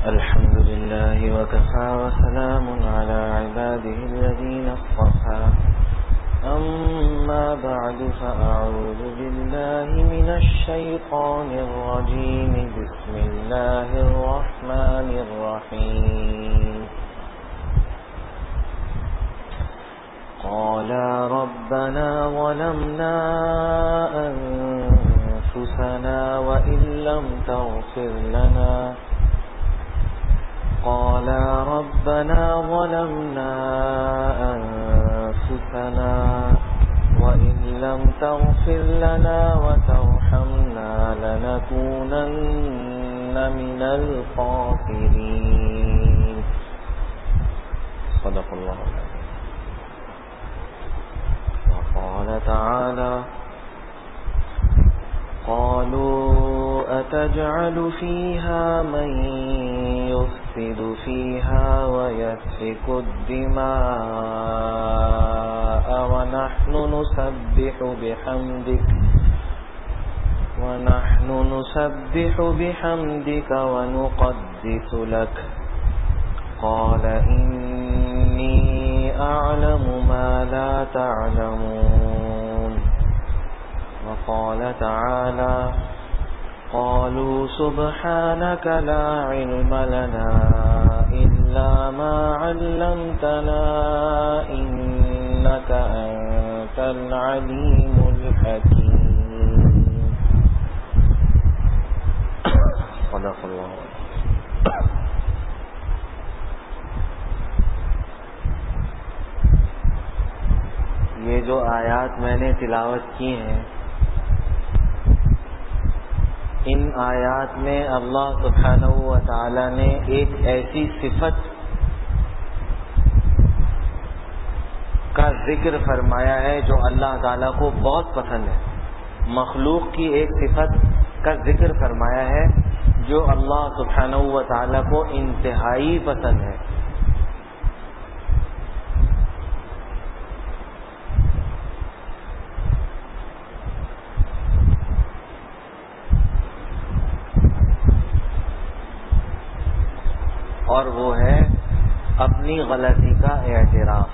الحمد لله وكفى وسلام على عباده الذين اصطفى أما بعد فأعوذ بالله من الشيطان الرجيم بسم الله الرحمن الرحيم قالا ربنا ظلمنا أنفسنا وإن لم تغفر لنا قالا ربنا ظلمنا أنفسنا وإن لم تغفر لنا وترحمنا لنكونن من الخاسرين صدق الله العظيم. وقال تعالى قالوا أتجعل فيها من يفسد فيها ويسفك الدماء ونحن نسبح بحمدك ونقدس لك قال إني أعلم ما لا تعلمون. وقال تعالى قالوا سبحانك لا علم لنا إلا ما علمتنا إنك أنت العليم الحكيم. صدق الله. یہ جو آیات میں نے تلاوت کی ہیں، ان آیات میں اللہ سبحانہ و تعالی نے ایک ایسی صفت کا ذکر فرمایا ہے جو اللہ تعالیٰ کو بہت پسند ہے. مخلوق کی ایک صفت کا ذکر فرمایا ہے جو اللہ سبحانہ و تعالیٰ کو انتہائی پسند ہے. اور وہ ہے اپنی غلطی کا اعتراف.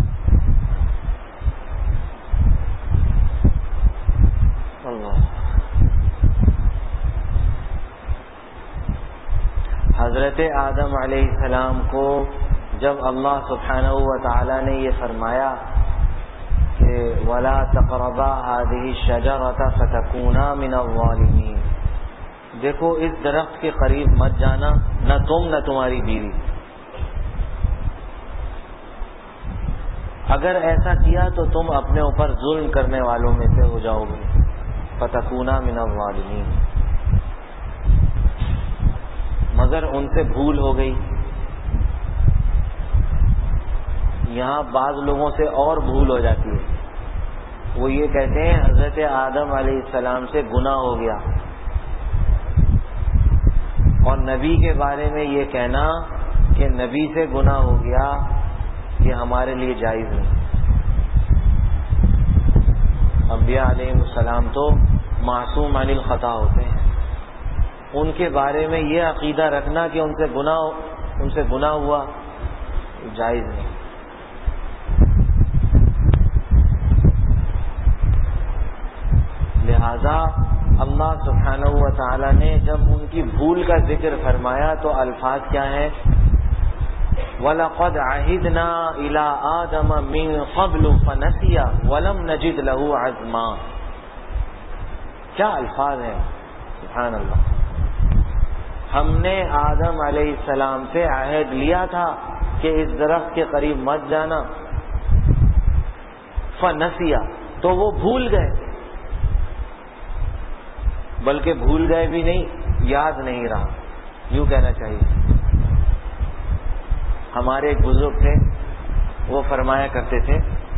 اللہ. حضرت آدم علیہ السلام کو جب اللہ سبحانہ و تعالی نے یہ فرمایا کہ وَلَا تَقْرَبَا هَذِهِ الشَّجَرَةَ فَتَكُونَا مِنَ الظَّالِمِينَ، دیکھو اس درخت کے قریب مت جانا، نہ تم نہ تمہاری بیوی. اگر ایسا کیا تو تم اپنے اوپر ظلم کرنے والوں میں سے ہو جاؤ گے. فَتَكُونَا مِنَ الظَّالِمِينَ. مگر ان سے بھول ہو گئی. یہاں بعض لوگوں سے اور بھول ہو جاتی ہے. وہ یہ کہتے ہیں حضرت آدم علیہ السلام سے گناہ ہو گیا، اور نبی کے بارے میں یہ کہنا کہ نبی سے گناہ ہو گیا یہ ہمارے لیے جائز نہیں. انبیاء علیہ السلام تو معصوم عن الخطا ہوتے ہیں. ان کے بارے میں یہ عقیدہ رکھنا کہ ان سے گناہ ہوا جائز نہیں. لہذا اللہ سبحانہ و تعالی نے جب ان کی بھول کا ذکر فرمایا تو الفاظ کیا ہیں؟ وَلَقَدْ عَهِدْنَا إِلَىٰ آدَمَ مِن قَبْلُ فَنَسِيَ وَلَمْ نَجِدْ لَهُ عَزْمًا. کیا الفاظ ہیں، سبحان اللہ. ہم نے آدم علیہ السلام سے عہد لیا تھا کہ اس درخت کے قریب مت جانا، فَنَسِيَ، تو وہ بھول گئے. بلکہ بھول گئے بھی نہیں، یاد نہیں رہا، یوں کہنا چاہیے. ہمارے ایک بزرگ تھے، وہ فرمایا کرتے تھے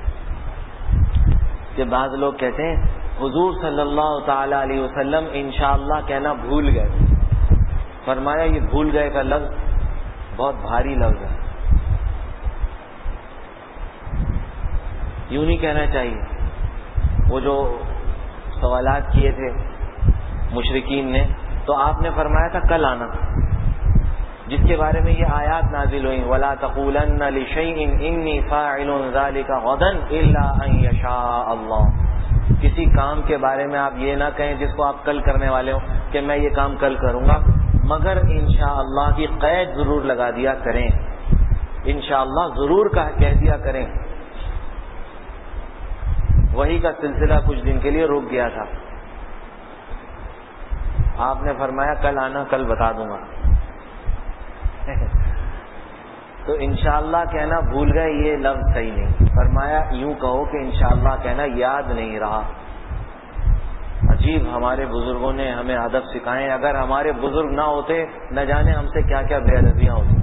کہ بعض لوگ کہتے ہیں حضور صلی اللہ تعالی علیہ وسلم انشاءاللہ کہنا بھول گئے. فرمایا یہ بھول گئے کا لفظ بہت بھاری لفظ ہے، یوں نہیں کہنا چاہیے. وہ جو سوالات کیے تھے مشرکین نے، تو آپ نے فرمایا تھا کل آنا. جس جس کے بارے میں یہ آیات نازل ہوئیں وَلَا تَقُولَنَّ لِشَيْءٍ إِنِّي فَاعِلٌ ذَلِكَ غَدًا إِلَّا أَن يَشَاءَ اللَّهُ. کسی کام کے بارے میں آپ یہ نہ کہیں جس کو آپ کل کرنے والے ہو کہ میں یہ کام کل کروں گا، مگر انشاءاللہ کی قید ضرور لگا دیا کریں، انشاءاللہ ضرور کہہ دیا کریں. وہی کا سلسلہ کچھ دن کے لیے رک گیا تھا. آپ نے فرمایا کل آنا، کل بتا دوں گا. تو انشاءاللہ کہنا بھول گئے، یہ لفظ صحیح نہیں. فرمایا یوں کہو کہ انشاءاللہ کہنا یاد نہیں رہا. عجیب ہمارے بزرگوں نے ہمیں ادب سکھائے. اگر ہمارے بزرگ نہ ہوتے نہ جانے ہم سے کیا کیا بے ادبیاں ہوتی.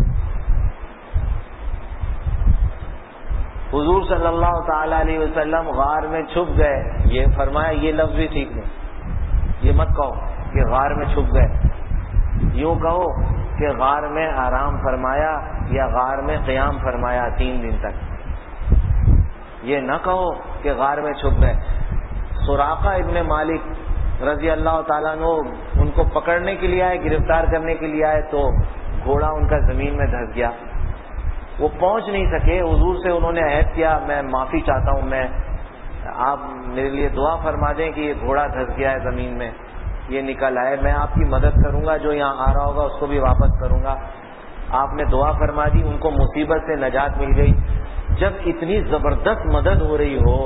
حضور صلی اللہ تعالی علیہ وسلم غار میں چھپ گئے، یہ فرمایا یہ لفظ بھی ٹھیک نہیں. یہ مت کہو کہ غار میں چھپ گئے، یوں کہو کہ غار میں آرام فرمایا یا غار میں قیام فرمایا 3 دن تک. یہ نہ کہو کہ غار میں چھپ گئے. سراقہ ابن مالک رضی اللہ تعالیٰ عنہ ان کو پکڑنے کے لیے آئے، گرفتار کرنے کے لیے آئے، تو گھوڑا ان کا زمین میں دھس گیا. وہ پہنچ نہیں سکے. حضور سے انہوں نے عہد کیا میں معافی چاہتا ہوں، میں آپ میرے لیے دعا فرما دیں کہ یہ گھوڑا دھس گیا ہے زمین میں، یہ نکل آئے، میں آپ کی مدد کروں گا، جو یہاں آ رہا ہوگا اس کو بھی واپس کروں گا. آپ نے دعا فرما دی، ان کو مصیبت سے نجات مل گئی. جب اتنی زبردست مدد ہو رہی ہو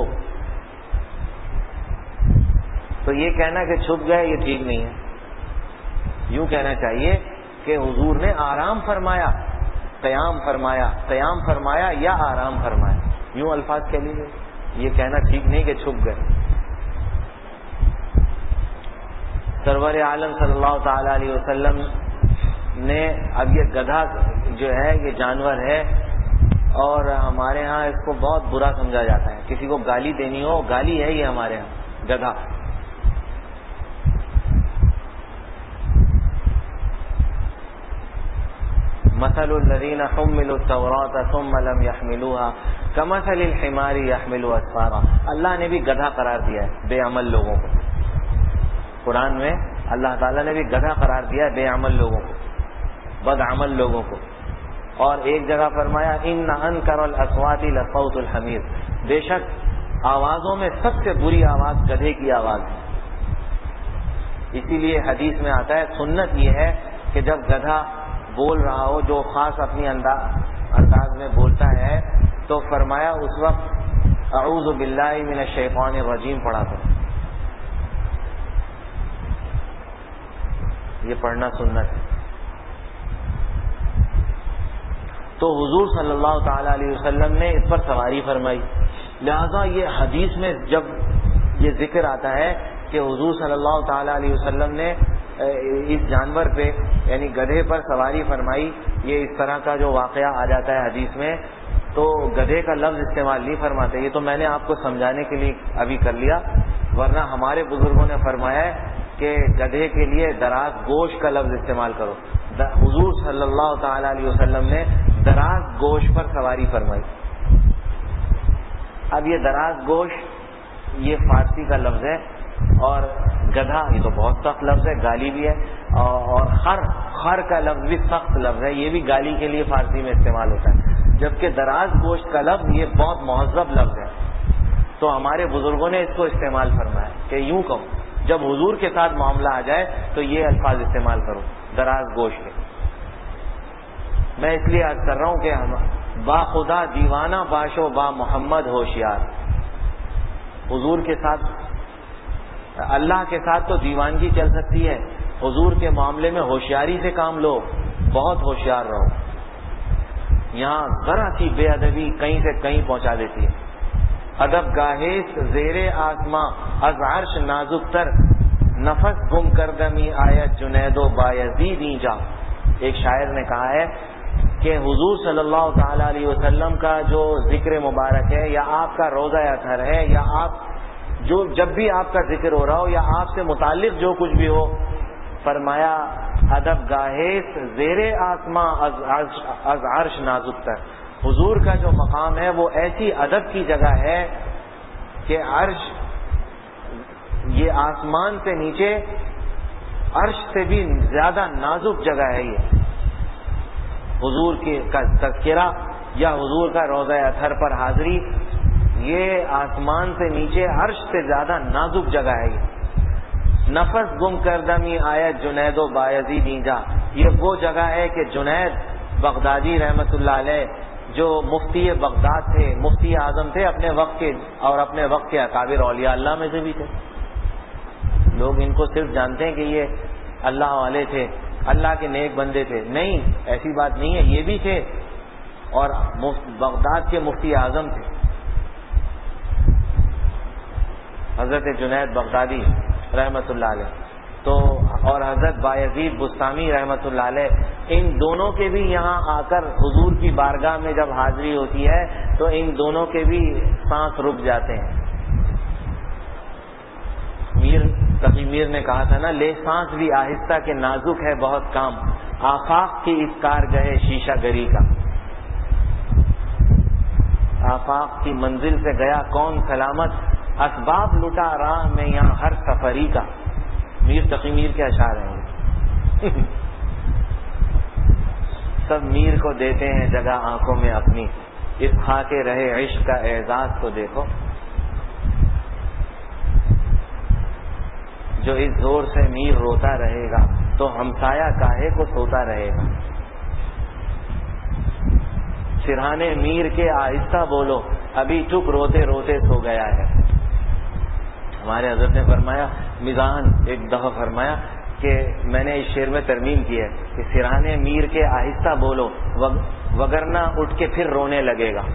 تو یہ کہنا کہ چھپ گئے یہ ٹھیک نہیں ہے. یوں کہنا چاہیے کہ حضور نے آرام فرمایا، قیام فرمایا، قیام فرمایا یا آرام فرمایا، یوں الفاظ کہہ لیجیے. یہ کہنا ٹھیک نہیں کہ چھپ گئے. سرور عالم صلی اللہ تعالی علیہ وسلم نے، اب یہ گدھا جو ہے یہ جانور ہے اور ہمارے ہاں اس کو بہت برا سمجھا جاتا ہے. کسی کو گالی دینی ہو، گالی ہے یہ ہمارے ہاں گدھا. مثل الذین حملوا التوراۃ ثم لم يحملوها كمثل الحمار يحمل اسفارا. اللہ نے بھی گدھا قرار دیا ہے بے عمل لوگوں کو. قرآن میں اللہ تعالیٰ نے بھی گدھا قرار دیا ہے بے عمل لوگوں کو، بد عمل لوگوں کو. اور ایک جگہ فرمایا ان انکر الاصوات لصوت الحمیر. بے شک آوازوں میں سب سے بری آواز گدھے کی آواز ہے. اسی لیے حدیث میں آتا ہے سنت یہ ہے کہ جب گدھا بول رہا ہو، جو خاص اپنی انداز میں بولتا ہے، تو فرمایا اس وقت اعوذ باللہ من الشیطان الرجیم پڑھا کرو. یہ پڑھنا سنت ہے. تو حضور صلی اللہ تعالی علیہ وسلم نے اس پر سواری فرمائی. لہذا یہ حدیث میں جب یہ ذکر آتا ہے کہ حضور صلی اللہ تعالی علیہ وسلم نے اس جانور پہ یعنی گدھے پر سواری فرمائی، یہ اس طرح کا جو واقعہ آ جاتا ہے حدیث میں، تو گدھے کا لفظ استعمال نہیں فرماتے. یہ تو میں نے آپ کو سمجھانے کے لیے ابھی کر لیا، ورنہ ہمارے بزرگوں نے فرمایا ہے کہ گدھے کے لیے دراز گوشت کا لفظ استعمال کرو. حضور صلی اللہ تعالی علیہ وسلم نے دراز گوشت پر سواری فرمائی. اب یہ دراز گوشت یہ فارسی کا لفظ ہے، اور گدھا یہ تو بہت سخت لفظ ہے، گالی بھی ہے. اور خر کا لفظ بھی سخت لفظ ہے، یہ بھی گالی کے لیے فارسی میں استعمال ہوتا ہے. جبکہ دراز گوشت کا لفظ یہ بہت مہذب لفظ ہے. تو ہمارے بزرگوں نے اس کو استعمال فرمایا کہ یوں کہو جب حضور کے ساتھ معاملہ آ جائے تو یہ الفاظ استعمال کرو دراز گوشت کے. میں اس لیے عرض کر رہا ہوں کہ با خدا دیوانہ باشو با محمد ہوشیار. حضور کے ساتھ، اللہ کے ساتھ تو دیوانگی چل سکتی ہے، حضور کے معاملے میں ہوشیاری سے کام لو، بہت ہوشیار رہو. یہاں ذرا سی بے ادبی کہیں سے کہیں پہنچا دیتی ہے. ادب گاہیس زیر آسماں از عرش نازک تر نفس گم کردمی آیت جنید و بایزید جا. ایک شاعر نے کہا ہے کہ حضور صلی اللہ تعالی علیہ وسلم کا جو ذکر مبارک ہے، یا آپ کا روضہ اطہر ہے، یا آپ جو جب بھی آپ کا ذکر ہو رہا ہو یا آپ سے متعلق جو کچھ بھی ہو، فرمایا ادب گاہیس زیر آسماں از عرش نازک تر. حضور کا جو مقام ہے وہ ایسی ادب کی جگہ ہے کہ عرش یہ آسمان سے نیچے عرش سے بھی زیادہ نازک جگہ ہے. یہ حضور کا تذکرہ یا حضور کا روضہ اطہر پر حاضری، یہ آسمان سے نیچے عرش سے زیادہ نازک جگہ ہے۔ نفس گم کردمی آیت جنید و بایزید اینجا، یہ وہ جگہ ہے کہ جنید بغدادی رحمت اللہ علیہ جو مفتی بغداد تھے، مفتی اعظم تھے اپنے وقت کے، اور اپنے وقت کے اکابر اولیاء اللہ میں سے بھی تھے۔ لوگ ان کو صرف جانتے ہیں کہ یہ اللہ والے تھے، اللہ کے نیک بندے تھے، نہیں، ایسی بات نہیں ہے، یہ بھی تھے اور بغداد کے مفتی اعظم تھے حضرت جنید بغدادی رحمت اللہ علیہ، تو اور حضرت بایزید بستامی رحمت اللہ علیہ، ان دونوں کے بھی یہاں آ کر حضور کی بارگاہ میں جب حاضری ہوتی ہے تو ان دونوں کے بھی سانس رک جاتے ہیں۔ تقی میر نے کہا تھا نا، لے سانس بھی آہستہ کے نازک ہے بہت کام، آفاق کی اس کارگہ شیشہ گری کا۔ آفاق کی منزل سے گیا کون سلامت، اسباب لٹا راہ میں یہاں ہر سفری کا۔ میر تقی میر کے اشعار ہیں سب میر کو دیتے ہیں جگہ آنکھوں میں اپنی، اس خاک رہے عشق کا اعزاز کو دیکھو، جو اس زور سے میر روتا رہے گا تو ہمسایہ کاہے کو سوتا رہے گا۔ سرہانے میر کے آہستہ بولو، ابھی چپ روتے روتے سو گیا ہے۔ ہمارے حضرت نے فرمایا، میزان ایک دفعہ فرمایا کہ میں نے اس شعر میں ترمیم کی ہے کہ سرہانے میر کے آہستہ بولو وگرنہ اٹھ کے پھر رونے لگے گا۔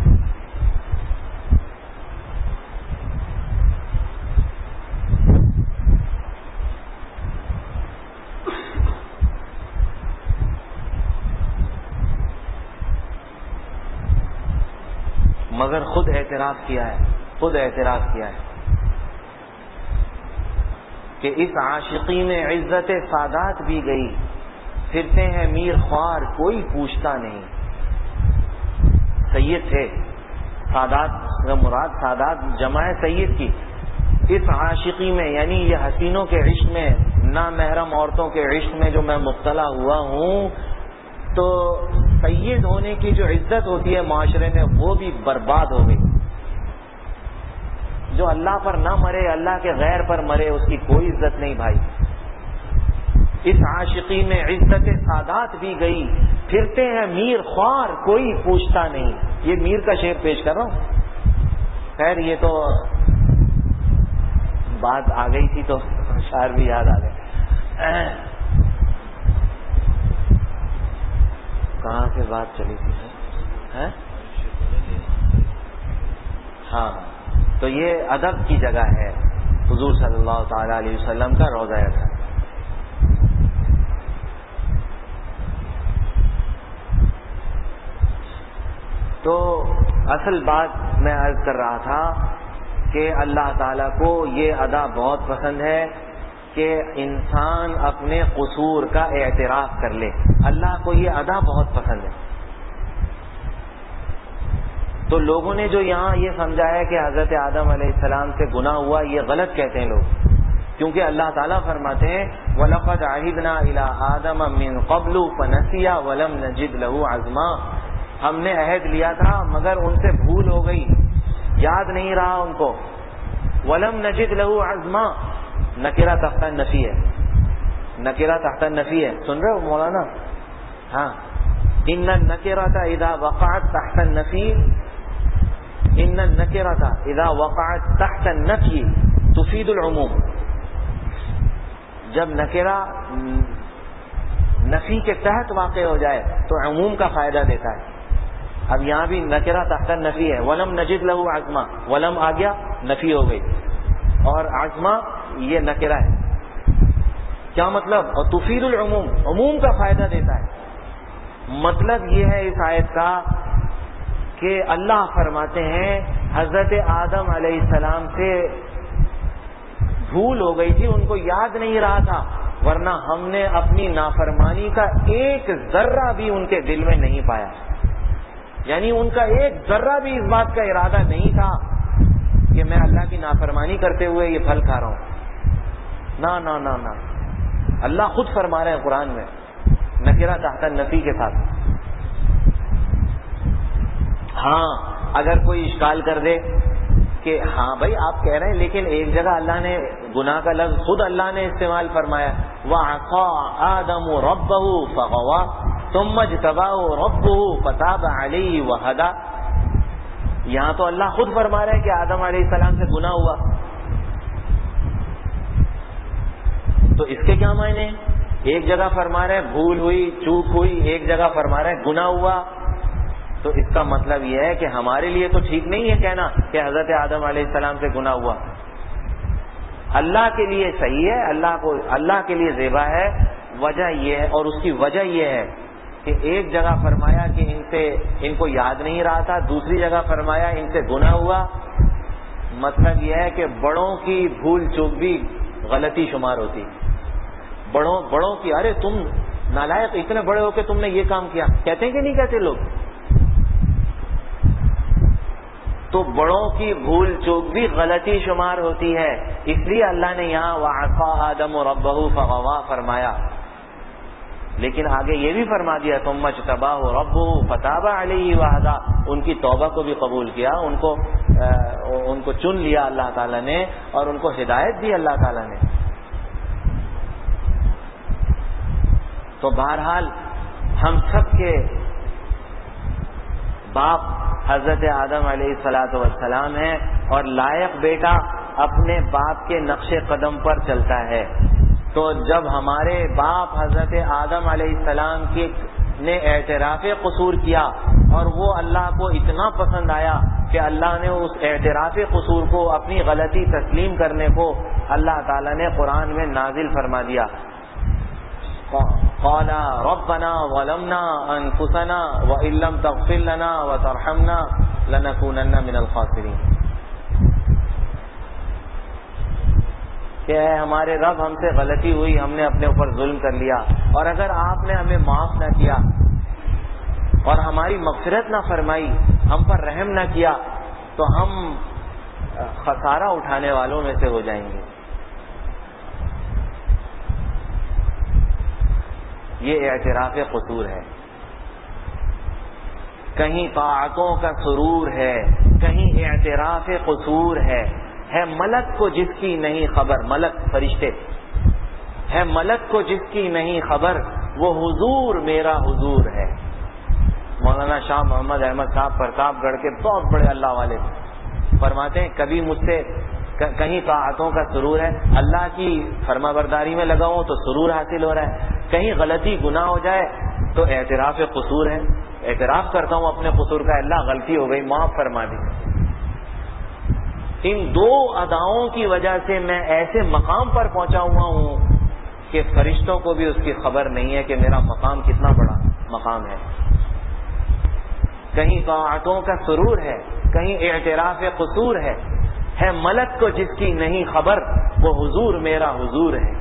مگر خود اعتراف کیا ہے کہ اس عاشقی میں عزت سادات بھی گئی، پھرتے ہیں میر خوار کوئی پوچھتا نہیں۔ سید تھے، سادات مراد سادات جمع ہے سید کی۔ اس عاشقی میں یعنی یہ حسینوں کے عشق میں، نامحرم عورتوں کے عشق میں جو میں مبتلا ہوا ہوں، تو سید ہونے کی جو عزت ہوتی ہے معاشرے میں وہ بھی برباد ہو گئی۔ جو اللہ پر نہ مرے، اللہ کے غیر پر مرے، اس کی کوئی عزت نہیں بھائی۔ اس عاشقی میں عزت سادات بھی گئی، پھرتے ہیں میر خوار کوئی پوچھتا نہیں۔ یہ میر کا شعر پیش کر رہا ہوں۔ خیر یہ تو بات آ گئی تھی تو شعر بھی یاد آ گئے۔ کہاں سے بات چلی تھی؟ ہاں، تو یہ ادب کی جگہ ہے حضور صلی اللہ تعالی علیہ وسلم کا روضہ اطہر۔ تو اصل بات میں عرض کر رہا تھا کہ اللہ تعالیٰ کو یہ ادا بہت پسند ہے کہ انسان اپنے قصور کا اعتراف کر لے، اللہ کو یہ ادا بہت پسند ہے۔ تو لوگوں نے جو یہاں یہ سمجھا ہے کہ حضرت آدم علیہ السلام سے گناہ ہوا، یہ غلط کہتے ہیں لوگ، کیونکہ اللہ تعالیٰ فرماتے ہیں وَلَقَدْ عَهِدْنَا إِلَىٰ آدَمَ مِن قَبْلُ فَنَسِيَ وَلَمْ نَجِدْ لَهُ عَزْمًا، ہم نے عہد لیا تھا مگر ان سے بھول ہو گئی، یاد نہیں رہا ان کو۔ وَلَمْ نَجِدْ لَهُ عَزْمًا، نکرہ تحت النفی ہے، نکرہ تحت النفی ہے، سن رہے ہو مولانا؟ ہاں، ان النکرۃ اذا وقعت تحت النفی، ان النکرۃ اذا وقعت تحت النفی تفید العموم۔ جب نکرہ نفی کے تحت واقع ہو جائے تو عموم کا فائدہ دیتا ہے۔ اب یہاں بھی نکرہ تحت النفی ہے، ولم نجد لہ عزما، ولم آ گیا نفی ہو گئی، اور عزما یہ نکرہ ہے، کیا مطلب؟ اور تفید العموم، عموم کا فائدہ دیتا ہے۔ مطلب یہ ہے اس آیت کا کہ اللہ فرماتے ہیں حضرت آدم علیہ السلام سے بھول ہو گئی تھی، ان کو یاد نہیں رہا تھا، ورنہ ہم نے اپنی نافرمانی کا ایک ذرہ بھی ان کے دل میں نہیں پایا، یعنی ان کا ایک ذرہ بھی اس بات کا ارادہ نہیں تھا کہ میں اللہ کی نافرمانی کرتے ہوئے یہ پھل کھا رہا ہوں، نہ نہ نہ نہ۔ اللہ خود فرما رہے ہیں قرآن میں نکرہ تحت النفی کے ساتھ، ہاں اگر کوئی اشکال کر دے کہ ہاں بھائی آپ کہہ رہے ہیں لیکن ایک جگہ اللہ نے گناہ کا لفظ خود اللہ نے استعمال فرمایا، وَعَصَىٰ آدَمُ رَبَّهُ فَغَوَىٰ ثُمَّ اجْتَبَاهُ رَبُّهُ فَتَابَ عَلَيْهِ وَهَدَىٰ۔ یہاں تو اللہ خود فرما رہا ہے کہ آدم علیہ السلام سے گناہ ہوا، تو اس کے کیا معنی ہیں؟ ایک جگہ فرما رہے ہیں بھول ہوئی، چوک ہوئی، ایک جگہ فرما رہے ہیں گناہ ہوا، تو اس کا مطلب یہ ہے کہ ہمارے لیے تو ٹھیک نہیں ہے کہنا کہ حضرت آدم علیہ السلام سے گناہ ہوا، اللہ کے لیے صحیح ہے، اللہ کے لیے زیبا ہے۔ وجہ یہ ہے، اور اس کی وجہ یہ ہے کہ ایک جگہ فرمایا کہ ان کو یاد نہیں رہا تھا، دوسری جگہ فرمایا ان سے گناہ ہوا، مطلب یہ ہے کہ بڑوں کی بھول چوک بھی غلطی شمار ہوتی، بڑوں کی، ارے تم نالائق اتنے بڑے ہو کہ تم نے یہ کام کیا، کہتے ہیں کہ نہیں کہتے لوگ؟ تو بڑوں کی بھول چوک بھی غلطی شمار ہوتی ہے، اس لیے اللہ نے یہاں وَعَصَىٰ آدَمُ رَبَّهُ فَغَوَىٰ فرمایا، لیکن آگے یہ بھی فرما دیا ثُمَّ اجْتَبَاهُ رَبُّهُ فَتَابَ عَلَيْهِ وَهَدَىٰ، ان کی توبہ کو بھی قبول کیا، ان کو چن لیا اللہ تعالیٰ نے اور ان کو ہدایت دی اللہ تعالیٰ نے۔ تو بہرحال ہم سب کے باپ حضرت آدم علیہ الصلاۃ والسلام ہے، اور لائق بیٹا اپنے باپ کے نقش قدم پر چلتا ہے۔ تو جب ہمارے باپ حضرت آدم علیہ السلام نے اعتراف قصور کیا اور وہ اللہ کو اتنا پسند آیا کہ اللہ نے اس اعتراف قصور کو، اپنی غلطی تسلیم کرنے کو اللہ تعالیٰ نے قرآن میں نازل فرما دیا، قال ربنا ظلمنا انفسنا وان لم تغفر لنا وترحمنا لنكونن من الخاسرین، کہ اے ہمارے رب ہم سے غلطی ہوئی، ہم نے اپنے اوپر ظلم کر لیا، اور اگر آپ نے ہمیں معاف نہ کیا اور ہماری مغفرت نہ فرمائی، ہم پر رحم نہ کیا، تو ہم خسارہ اٹھانے والوں میں سے ہو جائیں گے۔ یہ اعتراف قصور ہے، کہیں طاعتوں کا سرور ہے، کہیں اعتراف قصور ہے ملک کو جس کی نہیں خبر، ملک فرشتے ہے، ملک کو جس کی نہیں خبر، وہ حضور میرا حضور ہے۔ مولانا شاہ محمد احمد صاحب پرتاپ گڑھ کے بہت بڑے اللہ والے فرماتے ہیں، کبھی مجھ سے کہیں طاعتوں کا سرور ہے، اللہ کی فرما برداری میں لگا ہوں تو سرور حاصل ہو رہا ہے، کہیں غلطی گناہ ہو جائے تو اعتراف قصور ہے، اعتراف کرتا ہوں اپنے قصور کا، اللہ غلطی ہو گئی معاف فرما دی۔ ان دو اداؤں کی وجہ سے میں ایسے مقام پر پہنچا ہوا ہوں کہ فرشتوں کو بھی اس کی خبر نہیں ہے کہ میرا مقام کتنا بڑا مقام ہے۔ کہیں طاعتوں کا سرور ہے، کہیں اعتراف قصور ہے ملک کو جس کی نہیں خبر، وہ حضور میرا حضور ہے۔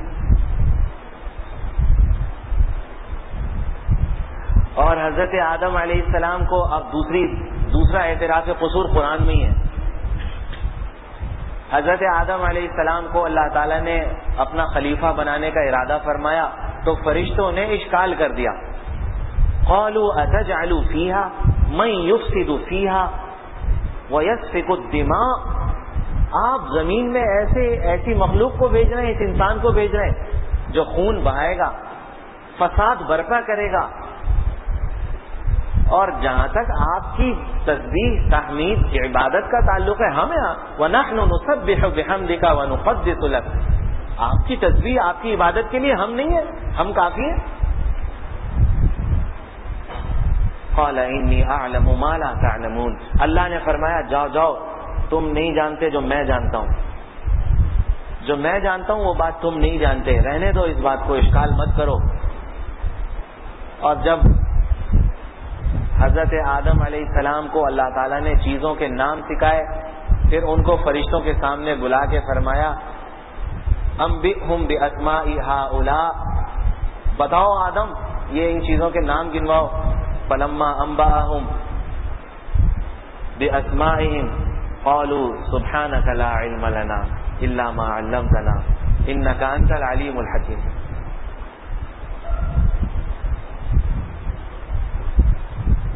اور حضرت آدم علیہ السلام کو اب دوسرا اعتراف قصور قرآن میں ہی ہے۔ حضرت آدم علیہ السلام کو اللہ تعالیٰ نے اپنا خلیفہ بنانے کا ارادہ فرمایا تو فرشتوں نے اشکال کر دیا، قالوا اتجعل فیها من یفسد فیها ویسفک الدماء، آپ زمین میں ایسی مخلوق کو بھیج رہے ہیں، اس انسان کو بھیج رہے ہیں جو خون بہائے گا، فساد برپا کرے گا، اور جہاں تک آپ کی تسبیح تحمید عبادت کا تعلق ہے، ہمیں وَنَحْنُ نُسَبِّحُ بِحَمْدِكَ وَنُقَدِّسُ لَكَ، آپ کی تسبیح آپ کی عبادت کے لیے ہم نہیں ہیں، ہم کافی ہیں۔ قَالَ إِنِّي أَعْلَمُ مَا لَا تَعْلَمُونَ، اللہ نے فرمایا جاؤ تم نہیں جانتے جو میں جانتا ہوں، جو میں جانتا ہوں وہ بات تم نہیں جانتے، رہنے دو اس بات کو، اشکال مت کرو۔ اور جب حضرت آدم علیہ السلام کو اللہ تعالیٰ نے چیزوں کے نام سکھائے، پھر ان کو فرشتوں کے سامنے بلا کے فرمایا انبئہم باسماء ہؤلاء، بتاؤ آدم یہ ان چیزوں کے نام گنواؤ۔ فلما انبأہم باسمائہم قالوا سبحانک لا علم لنا الا ما علمتنا انک انت العلیم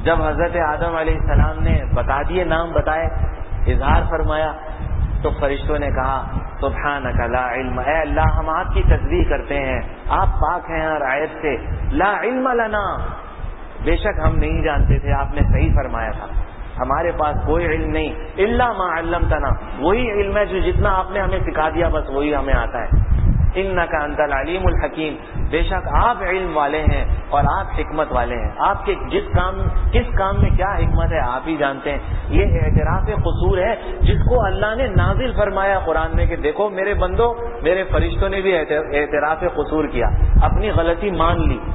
جب حضرت آدم علیہ السلام نے بتا دیے، نام بتائے، اظہار فرمایا، تو فرشتوں نے کہا سبحانک لا علم، اے اللہ ہم آپ کی تسبیح کرتے ہیں، آپ پاک ہیں ہر عیب سے، لا علم لنا، بے شک ہم نہیں جانتے تھے، آپ نے صحیح فرمایا تھا، ہمارے پاس کوئی علم نہیں، الا ما علمتنا، وہی علم ہے جو جتنا آپ نے ہمیں سکھا دیا بس وہی ہمیں آتا ہے، انک انت العلیم الحکیم، بے شک آپ علم والے ہیں اور آپ حکمت والے ہیں، آپ کے کس کام میں کیا حکمت ہے آپ ہی جانتے ہیں۔ یہ اعتراف قصور ہے جس کو اللہ نے نازل فرمایا قرآن میں کہ دیکھو میرے بندو، میرے فرشتوں نے بھی اعتراف قصور کیا، اپنی غلطی مان لی۔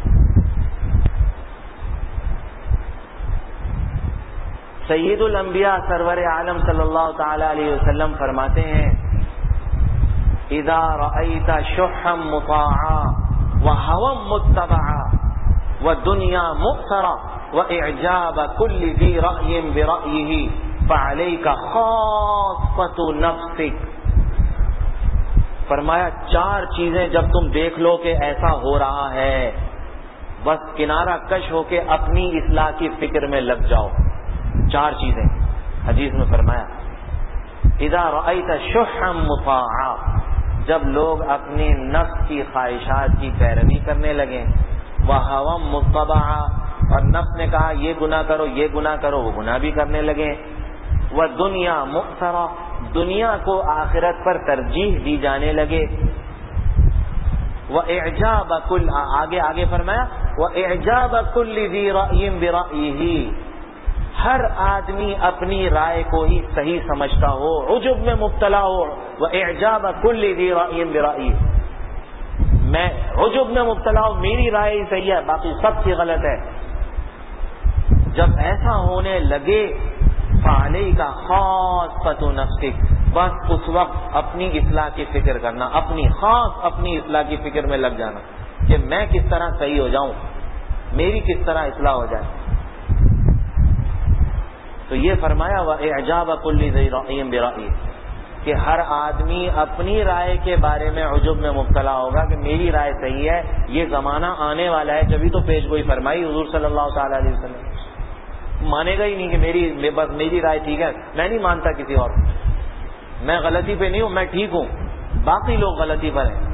سید الانبیاء سرور عالم صلی اللہ تعالی علیہ وسلم فرماتے ہیں اذا رأيت شحا مطاعا وهوى متبعا ودنيا مؤثرا واعجاب كل ذي رأي برأيه فعليك خاصة نفسك، فرمایا 4 چیزیں جب تم دیکھ لو کہ ایسا ہو رہا ہے بس کنارہ کش ہو کے اپنی اصلاح کی فکر میں لگ جاؤ۔ 4 چیزیں حدیث میں فرمایا اذا رأيت شحا مطاعا، جب لوگ اپنی نفس کی خواہشات کی پیروی کرنے لگیں، وہوى متبعا، اور نفس نے کہا یہ گناہ کرو یہ گناہ کرو، وہ گناہ بھی کرنے لگیں، ودنیا مؤثرا، دنیا کو آخرت پر ترجیح دی جانے لگے، واعجاب کل، آگے فرمایا واعجاب کل ذی رأی برأیہ، ہر آدمی اپنی رائے کو ہی صحیح سمجھتا ہو، عجب میں مبتلا ہو، واعجاب کل ذی رأی برأیہ، میں عجب میں مبتلا ہوں، میری رائے ہی صحیح ہے باقی سب کی غلط ہے، جب ایسا ہونے لگے فعلیک خاصۃ نفسک، بس اس وقت اپنی اصلاح کی فکر کرنا، اپنی اصلاح کی فکر میں لگ جانا کہ میں کس طرح صحیح ہو جاؤں، میری کس طرح اصلاح ہو جائے۔ تو یہ فرمایا وَإِعْجَابَ كُلِّ ذِي رَأْيٍ بِرَأْيِهِ، کہ ہر آدمی اپنی رائے کے بارے میں عجب میں مبتلا ہوگا کہ میری رائے صحیح ہے، یہ زمانہ آنے والا ہے، جبھی تو پیش گوئی فرمائی حضور صلی اللہ تعالی علیہ وسلم، مانے گا ہی نہیں کہ بس میری رائے ٹھیک ہے، میں نہیں مانتا کسی اور، میں غلطی پہ نہیں ہوں، میں ٹھیک ہوں، باقی لوگ غلطی پر ہیں۔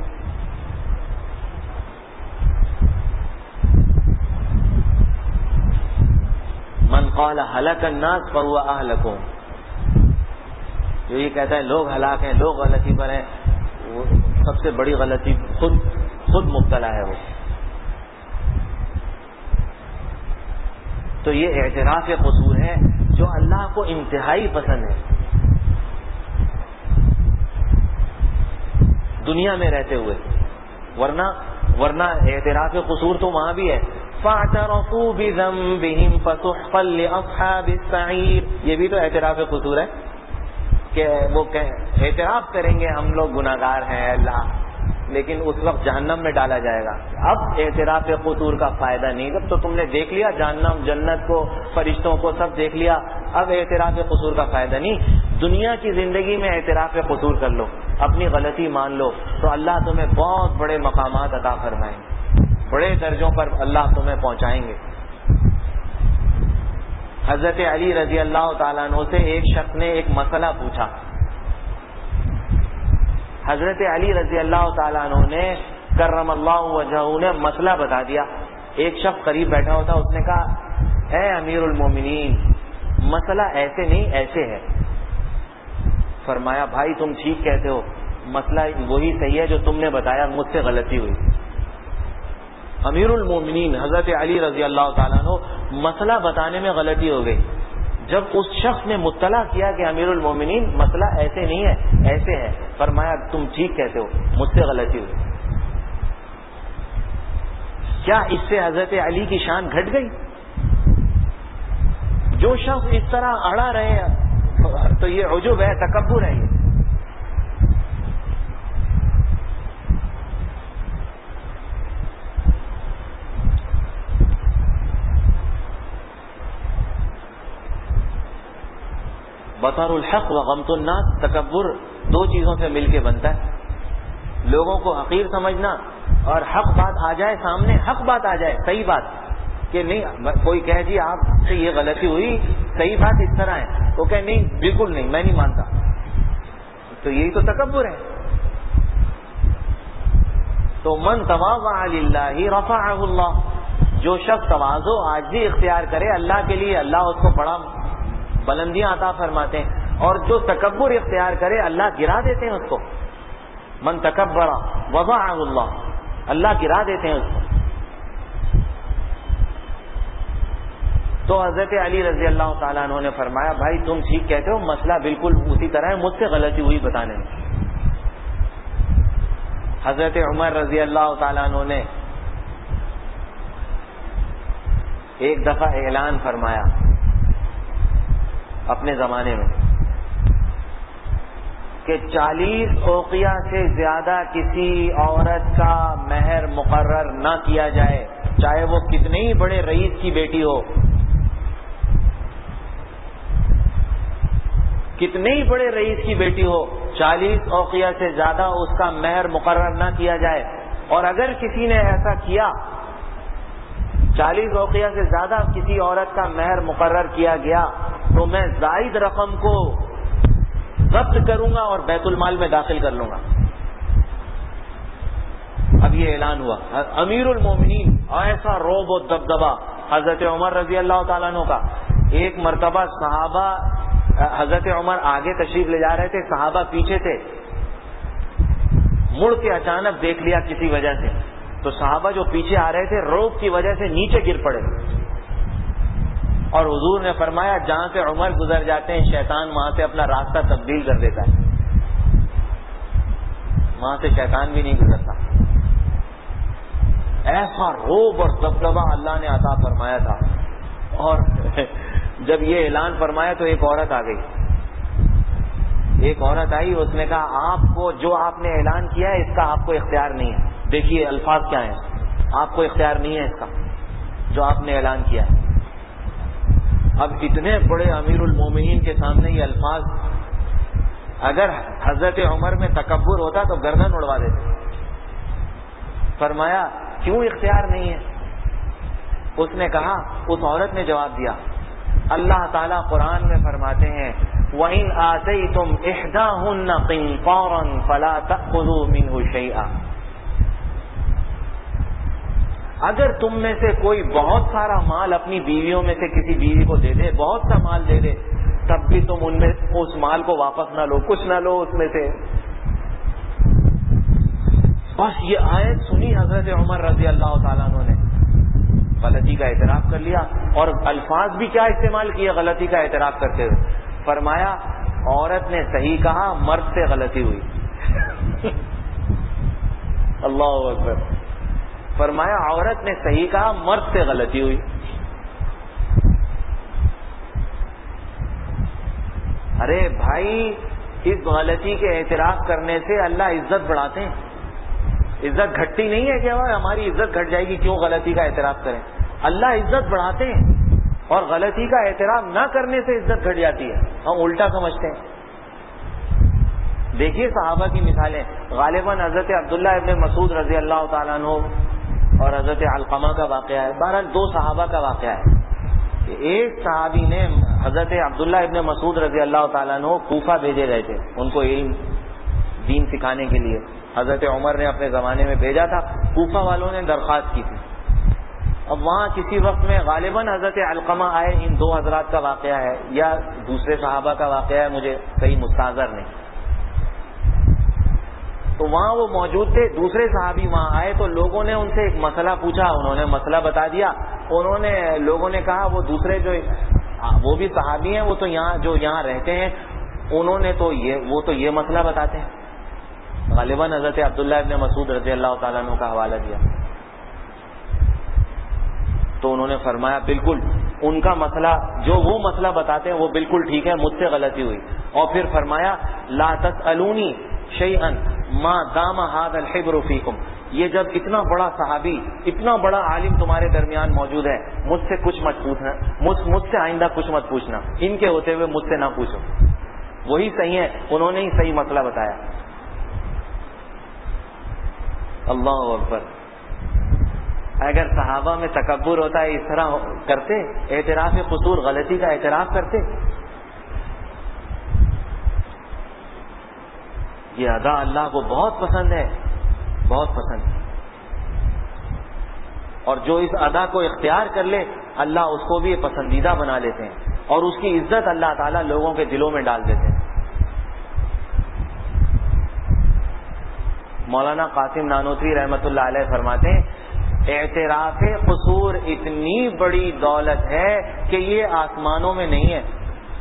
من قال ہلک الناس فهو اہلکم، جو یہ کہتا ہے لوگ ہلاک ہیں، لوگ غلطی پر ہیں، وہ سب سے بڑی غلطی خود مبتلا ہے وہ۔ تو یہ اعتراف قصور ہے جو اللہ کو انتہائی پسند ہے دنیا میں رہتے ہوئے، ورنہ اعتراف قصور تو وہاں بھی ہے، فاعترفوا بذنبهم فسحقا لاصحاب السعیر، یہ بھی تو اعتراف قصور ہے کہ وہ اعتراف کریں گے ہم لوگ گناہگار ہیں اللہ، لیکن اس وقت جہنم میں ڈالا جائے گا۔ اب اعتراف قصور کا فائدہ نہیں، جب تو تم نے دیکھ لیا جہنم، جنت کو، فرشتوں کو سب دیکھ لیا، اب اعتراف قصور کا فائدہ نہیں۔ دنیا کی زندگی میں اعتراف قصور کر لو، اپنی غلطی مان لو، تو اللہ تمہیں بہت بڑے مقامات عطا فرمائیں گے، بڑے درجوں پر اللہ تمہیں پہنچائیں گے۔ حضرت علی رضی اللہ تعالیٰ عنہ سے ایک شخص نے ایک مسئلہ پوچھا، حضرت علی رضی اللہ تعالیٰ عنہ نے کرم اللہ وجہہ نے مسئلہ بتا دیا۔ ایک شخص قریب بیٹھا ہوتا، اس نے کہا اے امیر المومنین مسئلہ ایسے نہیں ایسے ہے۔ فرمایا بھائی تم ٹھیک کہتے ہو، مسئلہ وہی صحیح ہے جو تم نے بتایا، مجھ سے غلطی ہوئی۔ امیر المومنین حضرت علی رضی اللہ تعالیٰ عنہ مسئلہ بتانے میں غلطی ہو گئی، جب اس شخص نے مطلع کیا کہ امیر المومنین مسئلہ ایسے نہیں ہے ایسے ہے، فرمایا تم ٹھیک کہتے ہو، مجھ سے غلطی ہوئی۔ کیا اس سے حضرت علی کی شان گھٹ گئی؟ جو شخص اس طرح اڑا رہے تو یہ عجب ہے، تکبر ہے۔ یہ بطر الحق و غمط الناس، تکبر 2 چیزوں سے مل کے بنتا ہے، لوگوں کو حقیر سمجھنا اور حق بات آ جائے سامنے، حق بات آ جائے، صحیح بات، کہ نہیں کوئی کہے جی آپ سے یہ غلطی ہوئی، صحیح بات اس طرح ہے، تو کہے نہیں بالکل نہیں، میں نہیں مانتا، تو یہی تو تکبر ہے. تو من تواضع للہ رفعہ اللہ، جو شخص تواضع عاجزی اختیار کرے اللہ کے لیے، اللہ اس کو بڑا بلندیاں عطا فرماتے ہیں، اور جو تکبر اختیار کرے اللہ گرا دیتے ہیں اس کو. من تکبر وضعہ اللہ، اللہ گرا دیتے ہیں اس کو. تو حضرت علی رضی اللہ تعالیٰ عنہ نے فرمایا بھائی تم ٹھیک کہتے ہو، مسئلہ بالکل اسی طرح ہے، مجھ سے غلطی ہوئی بتانے میں. حضرت عمر رضی اللہ تعالیٰ عنہ نے ایک دفعہ اعلان فرمایا اپنے زمانے میں کہ 40 اوقیہ سے زیادہ کسی عورت کا مہر مقرر نہ کیا جائے، چاہے وہ کتنے ہی بڑے رئیس کی بیٹی ہو، کتنے ہی بڑے رئیس کی بیٹی ہو، 40 اوقیہ سے زیادہ اس کا مہر مقرر نہ کیا جائے. اور اگر کسی نے ایسا کیا، 40 اوقیہ سے زیادہ کسی عورت کا مہر مقرر کیا گیا، تو میں زائد رقم کو ضبط کروں گا اور بیت المال میں داخل کر لوں گا. اب یہ اعلان ہوا. امیر المومنین، ایسا روب و دبدبا حضرت عمر رضی اللہ تعالیٰ عنہ کا. ایک مرتبہ صحابہ، حضرت عمر آگے تشریف لے جا رہے تھے، صحابہ پیچھے تھے، مڑ کے اچانک دیکھ لیا کسی وجہ سے، تو صحابہ جو پیچھے آ رہے تھے روب کی وجہ سے نیچے گر پڑے. اور حضور نے فرمایا جہاں سے عمر گزر جاتے ہیں شیطان وہاں سے اپنا راستہ تبدیل کر دیتا ہے، وہاں سے شیطان بھی نہیں گزرتا. ایسا روب اور دبدبا اللہ نے عطا فرمایا تھا. اور جب یہ اعلان فرمایا تو ایک عورت آ گئی، ایک عورت آئی، اس نے کہا آپ کو جو آپ نے اعلان کیا ہے اس کا آپ کو اختیار نہیں ہے. دیکھیے الفاظ کیا ہیں، آپ کو اختیار نہیں ہے اس کا جو آپ نے اعلان کیا ہے. اب اتنے بڑے امیر المومنین کے سامنے یہ الفاظ، اگر حضرت عمر میں تکبر ہوتا تو گردن اڑوا دیتے. فرمایا کیوں اختیار نہیں ہے؟ اس نے کہا، اس عورت نے جواب دیا، اللہ تعالیٰ قرآن میں فرماتے ہیں وَإِنْ آتَيْتُمْ إِحْدَاهُنَّ قِنْطَارًا فَلَا تَأْخُذُوا مِنْهُ شَيْئًا. اگر تم میں سے کوئی بہت سارا مال اپنی بیویوں میں سے کسی بیوی کو دے دے، بہت سا مال دے دے، تب بھی تم ان میں اس مال کو واپس نہ لو، کچھ نہ لو اس میں سے. بس یہ آیت سنی حضرت عمر رضی اللہ تعالیٰ عنہ نے، غلطی کا اعتراف کر لیا. اور الفاظ بھی کیا استعمال کیے غلطی کا اعتراف کرتے ہوئے؟ فرمایا عورت نے صحیح کہا، مرد سے غلطی ہوئی. اللہ اکبر. فرمایا عورت نے صحیح کہا، مرد سے غلطی ہوئی. ارے بھائی، اس غلطی کے اعتراف کرنے سے اللہ عزت بڑھاتے ہیں. عزت گھٹتی نہیں ہے کہ ہماری عزت گھٹ جائے گی کیوں غلطی کا اعتراف کریں. اللہ عزت بڑھاتے ہیں، اور غلطی کا اعتراف نہ کرنے سے عزت گھٹ جاتی ہے. ہم الٹا سمجھتے ہیں. دیکھیے صحابہ کی مثالیں، غالباً حضرت عبداللہ ابن مسعود رضی اللہ تعالیٰ عنہ اور حضرت علقمہ کا واقعہ ہے. بہرحال دو صحابہ کا واقعہ ہے کہ ایک صحابی نے، حضرت عبداللہ ابن مسعود رضی اللہ تعالیٰ عنہ کوفہ بھیجے گئے تھے ان کو علم دین سکھانے کے لیے. حضرت عمر نے اپنے زمانے میں بھیجا تھا، کوفہ والوں نے درخواست کی تھی. اب وہاں کسی وقت میں غالباً حضرت علقمہ آئے. ان دو حضرات کا واقعہ ہے یا دوسرے صحابہ کا واقعہ ہے، مجھے صحیح مستحضر نہیں. تو وہاں وہ موجود تھے، دوسرے صحابی وہاں آئے تو لوگوں نے ان سے ایک مسئلہ پوچھا، انہوں نے مسئلہ بتا دیا. لوگوں نے کہا وہ دوسرے جو وہ بھی صحابی ہیں، وہ تو یہاں جو یہاں رہتے ہیں، انہوں نے تو یہ مسئلہ بتاتے ہیں. غالباً حضرت عبداللہ ابن مسعود رضی اللہ تعالیٰ عنہ کا حوالہ دیا. تو انہوں نے فرمایا بالکل ان کا مسئلہ جو وہ مسئلہ بتاتے ہیں وہ بالکل ٹھیک ہے، مجھ سے غلطی ہوئی. اور پھر فرمایا لا تسألونی شیئا ما دام هذا الحبر فیکم. یہ جب اتنا بڑا صحابی، اتنا بڑا عالم تمہارے درمیان موجود ہے، مجھ سے کچھ مت پوچھنا، مجھ سے آئندہ کچھ مت پوچھنا، ان کے ہوتے ہوئے مجھ سے نہ پوچھو. وہی صحیح ہے، انہوں نے ہی صحیح مسئلہ بتایا. اللہ اکبر. اگر صحابہ میں تکبر ہوتا ہے اس طرح کرتے؟ اعتراف قصور، غلطی کا اعتراف کرتے؟ یہ ادا اللہ کو بہت پسند ہے، بہت پسند ہے، اور جو اس ادا کو اختیار کر لے اللہ اس کو بھی پسندیدہ بنا لیتے ہیں، اور اس کی عزت اللہ تعالیٰ لوگوں کے دلوں میں ڈال دیتے ہیں۔ مولانا قاسم نانوتوی رحمۃ اللہ علیہ فرماتے ہیں اعتراف قصور اتنی بڑی دولت ہے کہ یہ آسمانوں میں نہیں ہے،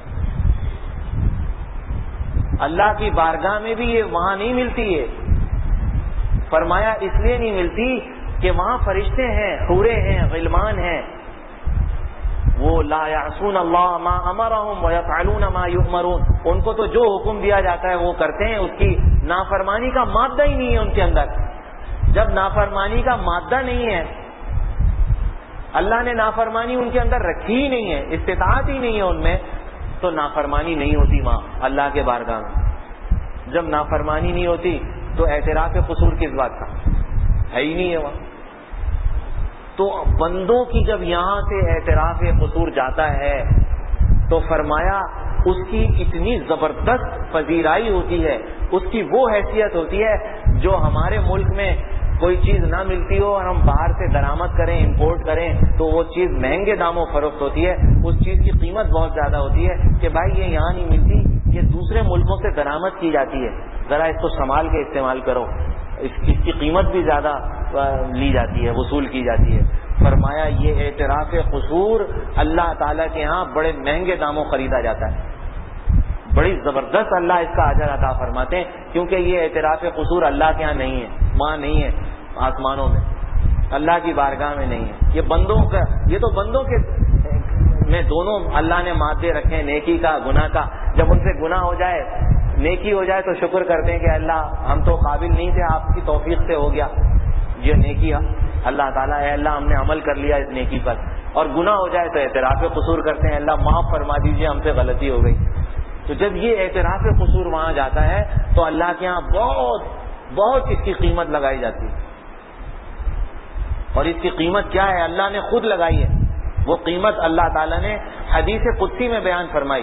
اللہ کی بارگاہ میں بھی یہ وہاں نہیں ملتی ہے۔ فرمایا اس لیے نہیں ملتی کہ وہاں فرشتے ہیں، حورے ہیں، غلمان ہیں، وہ لا یعصون اللہ ما امرهم ویفعلون ما یؤمرون، ان کو تو جو حکم دیا جاتا ہے وہ کرتے ہیں، اس کی نافرمانی کا مادہ ہی نہیں ہے ان کے اندر۔ جب نافرمانی کا مادہ نہیں ہے، اللہ نے نافرمانی ان کے اندر رکھی ہی نہیں ہے، استطاعت ہی نہیں ہے ان میں، تو نافرمانی نہیں ہوتی وہاں اللہ کے بارگاہ میں۔ جب نافرمانی نہیں ہوتی تو اعتراف قصور کس بات کا ہے ہی نہیں ہے وہاں۔ تو بندوں کی جب یہاں سے اعتراف قصور جاتا ہے تو فرمایا اس کی اتنی زبردست پذیرائی ہوتی ہے، اس کی وہ حیثیت ہوتی ہے جو ہمارے ملک میں کوئی چیز نہ ملتی ہو اور ہم باہر سے درآمد کریں، امپورٹ کریں تو وہ چیز مہنگے داموں فروخت ہوتی ہے، اس چیز کی قیمت بہت زیادہ ہوتی ہے کہ بھائی یہ یہاں نہیں ملتی، یہ دوسرے ملکوں سے درآمد کی جاتی ہے، ذرا اس کو سنبھال کے استعمال کرو، اس کی قیمت بھی زیادہ لی جاتی ہے، وصول کی جاتی ہے۔ فرمایا یہ اعتراف قصور اللہ تعالیٰ کے ہاں بڑے مہنگے داموں خریدا جاتا ہے، بڑی زبردست اللہ اس کا اجر عطا فرماتے ہیں، کیونکہ یہ اعتراف قصور اللہ کے ہاں نہیں ہے، وہاں نہیں ہے، آسمانوں میں، اللہ کی بارگاہ میں نہیں ہے، یہ بندوں کا، یہ تو بندوں کے میں دونوں اللہ نے مادے رکھے ہیں، نیکی کا، گناہ کا۔ جب ان سے گناہ ہو جائے، نیکی ہو جائے تو شکر کرتے ہیں کہ اللہ ہم تو قابل نہیں تھے، آپ کی توفیق سے ہو گیا یہ نیکی، اللہ تعالیٰ اے اللہ ہم نے عمل کر لیا اس نیکی پر، اور گناہ ہو جائے تو اعتراف قصور کرتے ہیں، اللہ معاف فرما دیجئے ہم سے غلطی ہو گئی۔ تو جب یہ اعتراف قصور وہاں جاتا ہے تو اللہ کے ہاں بہت بہت اس کی قیمت لگائی جاتی ہے، اور اس کی قیمت کیا ہے اللہ نے خود لگائی ہے، وہ قیمت اللہ تعالیٰ نے حدیث قدسی میں بیان فرمائی۔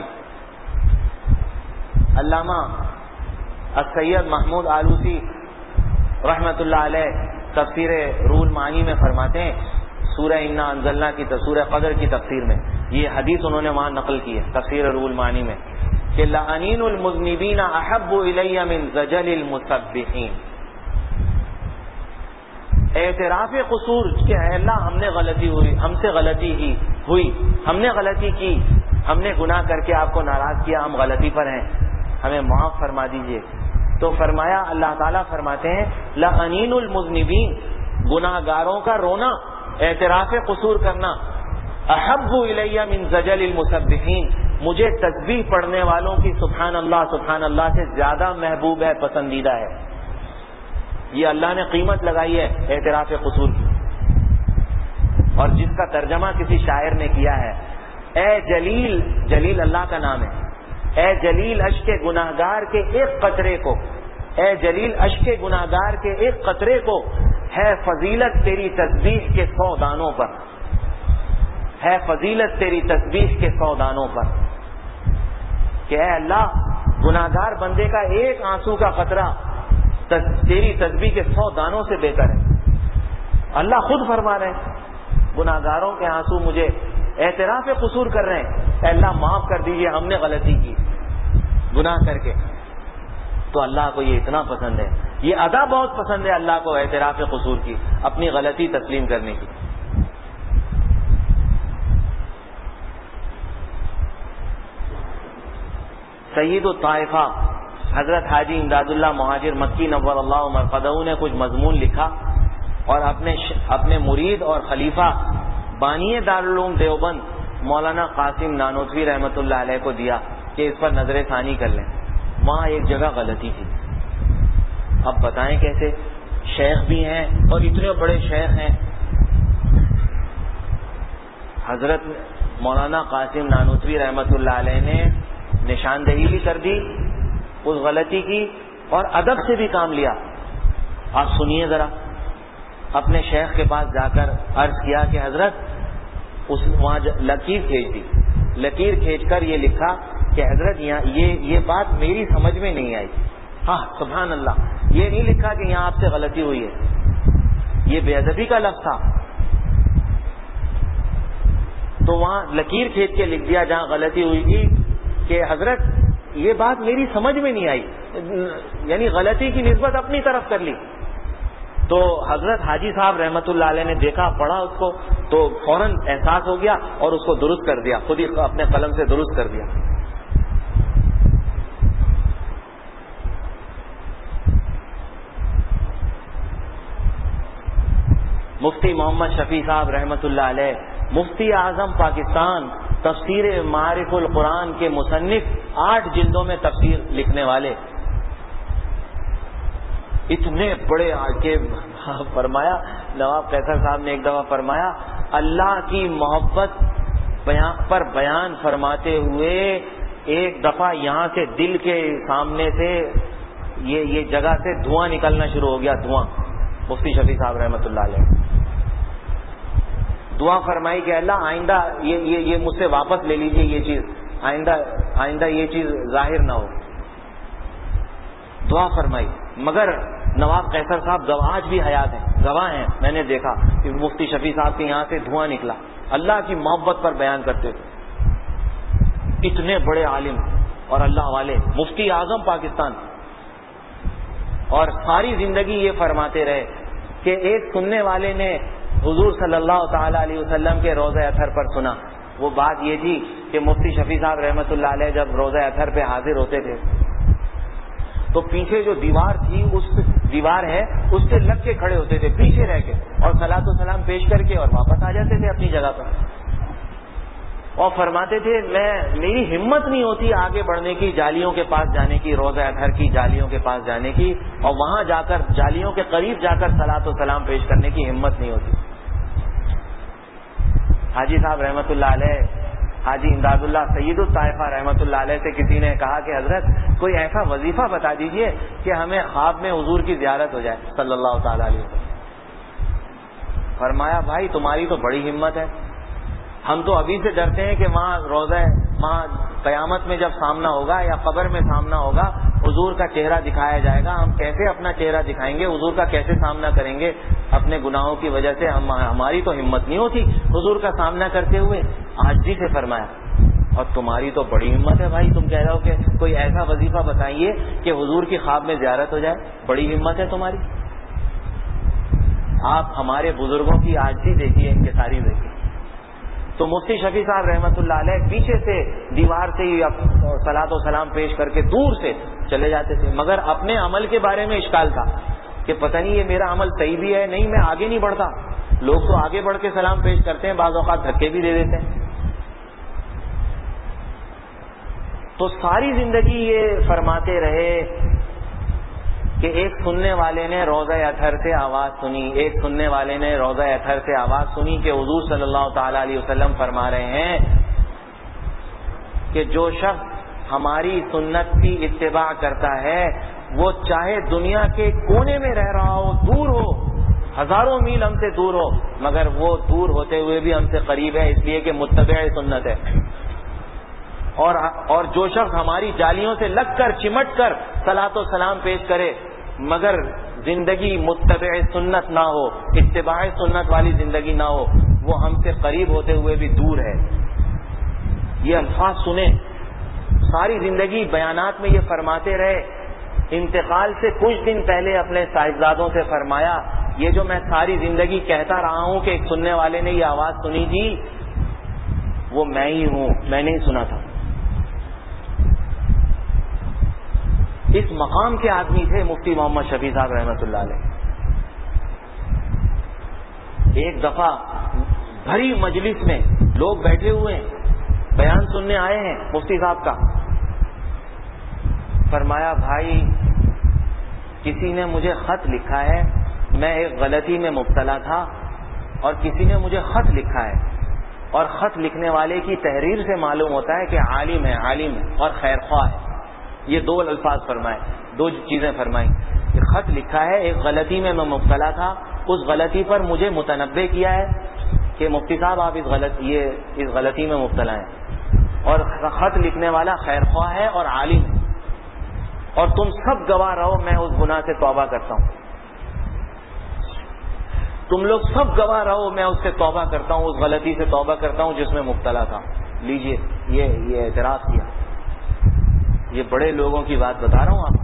علامہ السید محمود آلوسی رحمۃ اللہ علیہ تفسیر روح المعانی میں فرماتے ہیں، سورہ انا انزلنا کی سورہ قدر کی تفسیر میں یہ حدیث انہوں نے وہاں نقل کی ہے تفسیر روح المعانی میں کہ لعنین المذنبین احب الی من زجل المسبحین، اعتراف قصور کہ اے اللہ ہم نے غلطی ہوئی، ہم سے غلطی ہی ہوئی، ہم نے غلطی کی، ہم نے گناہ کر کے آپ کو ناراض کیا، ہم غلطی پر ہیں، ہمیں معاف فرما دیجئے۔ تو فرمایا اللہ تعالیٰ فرماتے ہیں لعنین المذنبین، گناہ گاروں کا رونا، اعتراف قصور کرنا، احب الی من زجل المسبحین، مجھے تسبیح پڑھنے والوں کی سبحان اللہ سے زیادہ محبوب ہے، پسندیدہ ہے۔ یہ اللہ نے قیمت لگائی ہے اعتراف قصور کی، اور جس کا ترجمہ کسی شاعر نے کیا ہے، اے جلیل، جلیل اللہ کا نام ہے، اے جلیل اشک گناہگار کے ایک قطرے کو، اے جلیل اشک گناہگار کے ایک قطرے کو ہے فضیلت تیری تسبیح کے 100 دانوں پر، ہے فضیلت تیری تسبیح کے 100 دانوں پر، کہ اے اللہ گناہگار بندے کا ایک آنسو کا قطرہ تیری تسبیح کے 100 دانوں سے بہتر ہے۔ اللہ خود فرما رہے ہیں گناہگاروں کے آنسو مجھے اعتراف قصور کر رہے ہیں، اے اللہ معاف کر دیجئے ہم نے غلطی کی گناہ کر کے۔ تو اللہ کو یہ اتنا پسند ہے، یہ ادا بہت پسند ہے اللہ کو اعتراف قصور کی، اپنی غلطی تسلیم کرنے کی۔ سید الطائفہ حضرت حاجی امداد اللہ مہاجر مکی نور اللہ مرقدہ نے کچھ مضمون لکھا اور اپنے مرید اور خلیفہ بانی دارالعلوم دیوبند مولانا قاسم نانوتوی رحمۃ اللہ علیہ کو دیا کہ اس پر نظر ثانی کر لیں۔ وہاں ایک جگہ غلطی تھی، اب بتائیں کیسے، شیخ بھی ہیں اور اتنے بڑے شیخ ہیں، حضرت مولانا قاسم نانوتوی رحمۃ اللہ علیہ نے نشاندہی بھی کر دی اس غلطی کی اور ادب سے بھی کام لیا۔ آپ سنیے ذرا، اپنے شیخ کے پاس جا کر عرض کیا کہ حضرت وہاں لکیر کھینچ دی، لکیر کھینچ کر یہ لکھا کہ حضرت یہ بات میری سمجھ میں نہیں آئی. ہاں سبحان اللہ، یہ نہیں لکھا کہ یہاں آپ سے غلطی ہوئی ہے، یہ بے ادبی کا لفظ تھا. تو وہاں لکیر کھینچ کے لکھ دیا جہاں غلطی ہوئی تھی کہ حضرت یہ بات میری سمجھ میں نہیں آئی، یعنی غلطی کی نسبت اپنی طرف کر لی. تو حضرت حاجی صاحب رحمت اللہ علیہ نے دیکھا، پڑھا اس کو، تو فوراً احساس ہو گیا اور اس کو درست کر دیا، خود ہی اپنے قلم سے درست کر دیا. مفتی محمد شفیع صاحب رحمت اللہ علیہ، مفتی اعظم پاکستان، تفسیر معارف القرآن کے مصنف، 8 جلدوں میں تفسیر لکھنے والے، اتنے بڑے کے فرمایا. نواب قیصر صاحب نے ایک دفعہ فرمایا اللہ کی محبت پر بیان فرماتے ہوئے ایک دفعہ یہاں سے دل کے سامنے سے یہ جگہ سے دھواں نکلنا شروع ہو گیا، دھواں. مفتی شفیع صاحب رحمت اللہ علیہ دعا فرمائی کہ اللہ آئندہ یہ مجھ سے واپس لے لیجئے، یہ چیز آئندہ یہ چیز ظاہر نہ ہو. دعا فرمائی. مگر نواب قیصر صاحب آج بھی حیات ہیں، گواہ ہیں، میں نے دیکھا کہ مفتی شفیع صاحب کے یہاں سے دھواں نکلا اللہ کی محبت پر بیان کرتے تھے. اتنے بڑے عالم اور اللہ والے، مفتی اعظم پاکستان، اور ساری زندگی یہ فرماتے رہے کہ ایک سننے والے نے حضور صلی اللہ تعالی علیہ وسلم کے روضہ اطہر پر سنا. وہ بات یہ تھی کہ مفتی شفیع صاحب رحمت اللہ علیہ جب روضہ اطہر پہ حاضر ہوتے تھے تو پیچھے جو دیوار تھی، اس دیوار ہے اس سے لگ کے کھڑے ہوتے تھے پیچھے رہ کے، اور صلاۃ و سلام پیش کر کے اور واپس آ جاتے تھے اپنی جگہ پر. اور فرماتے تھے میری ہمت نہیں ہوتی آگے بڑھنے کی، جالیوں کے پاس جانے کی، روضہ اطہر کی جالیوں کے پاس جانے کی، اور وہاں جا کر جالیوں کے قریب جا کر صلاۃ و سلام پیش کرنے کی ہمت نہیں ہوتی. حاجی صاحب رحمت اللہ علیہ، حاجی امداد اللہ سید الطائفہ رحمت اللہ علیہ سے کسی نے کہا کہ حضرت کوئی ایسا وظیفہ بتا دیجئے کہ ہمیں خواب میں حضور کی زیارت ہو جائے صلی اللہ تعالی علیہ وسلم. فرمایا بھائی تمہاری تو بڑی ہمت ہے، ہم تو ابھی سے ڈرتے ہیں کہ وہاں قیامت میں جب سامنا ہوگا یا قبر میں سامنا ہوگا حضور کا چہرہ دکھایا جائے گا، ہم کیسے اپنا چہرہ دکھائیں گے، حضور کا کیسے سامنا کریں گے، اپنے گناہوں کی وجہ سے ہماری تو ہمت نہیں ہوتی حضور کا سامنا کرتے ہوئے. عاجزی سے فرمایا اور تمہاری تو بڑی ہمت ہے بھائی، تم کہہ رہے ہو کہ کوئی ایسا وظیفہ بتائیے کہ حضور کی خواب میں زیارت ہو جائے، بڑی ہمت ہے تمہاری. آپ ہمارے بزرگوں کی عاجزی دیکھیے، انکساری دیکھیے. تو مفتی شفیع صاحب رحمت اللہ علیہ پیچھے سے دیوار سے ہی صلاۃ و سلام پیش کر کے دور سے چلے جاتے تھے، مگر اپنے عمل کے بارے میں اشکال تھا کہ پتہ نہیں یہ میرا عمل صحیح بھی ہے نہیں، میں آگے نہیں بڑھتا. لوگ تو آگے بڑھ کے سلام پیش کرتے ہیں، بعض اوقات دھکے بھی دے دیتے ہیں. تو ساری زندگی یہ فرماتے رہے کہ ایک سننے والے نے روضہ اطہر سے آواز سنی، ایک سننے والے نے روضہ اطہر سے آواز سنی کہ حضور صلی اللہ تعالی علیہ وسلم فرما رہے ہیں کہ جو شخص ہماری سنت کی اتباع کرتا ہے وہ چاہے دنیا کے کونے میں رہ رہا ہو، دور ہو، ہزاروں میل ہم سے دور ہو، مگر وہ دور ہوتے ہوئے بھی ہم سے قریب ہے، اس لیے کہ متبع سنت ہے. اور جو شخص ہماری جالیوں سے لگ کر چمٹ کر صلاۃ و سلام پیش کرے مگر زندگی متبع سنت نہ ہو، اتباع سنت والی زندگی نہ ہو، وہ ہم سے قریب ہوتے ہوئے بھی دور ہے. یہ الفاظ سنیں، ساری زندگی بیانات میں یہ فرماتے رہے. انتقال سے کچھ دن پہلے اپنے صاحبزادوں سے فرمایا یہ جو میں ساری زندگی کہتا رہا ہوں کہ ایک سننے والے نے یہ آواز سنی تھی وہ میں ہی ہوں، میں نے ہی سنا تھا. اس مقام کے آدمی تھے مفتی محمد شفیع صاحب رحمت اللہ علیہ. ایک دفعہ بھری مجلس میں لوگ بیٹھے ہوئے ہیں، بیان سننے آئے ہیں مفتی صاحب کا. فرمایا بھائی کسی نے مجھے خط لکھا ہے، میں ایک غلطی میں مبتلا تھا اور کسی نے مجھے خط لکھا ہے، اور خط لکھنے والے کی تحریر سے معلوم ہوتا ہے کہ عالم ہے اور خیر خواہ ہے. یہ 2 الفاظ فرمائے، 2 چیزیں فرمائیں کہ خط لکھا ہے، ایک غلطی میں مبتلا تھا اس غلطی پر مجھے متنبہ کیا ہے کہ مفتی صاحب آپ اس غلطی میں مبتلا ہیں، اور خط لکھنے والا خیر خواہ ہے اور عالم ہے، اور تم سب گواہ رہو میں اس گناہ سے توبہ کرتا ہوں، تم لوگ سب گواہ رہو میں اس سے توبہ کرتا ہوں، اس غلطی سے توبہ کرتا ہوں جس میں مبتلا تھا. لیجئے یہ اعتراف کیا. یہ بڑے لوگوں کی بات بتا رہا ہوں آپ.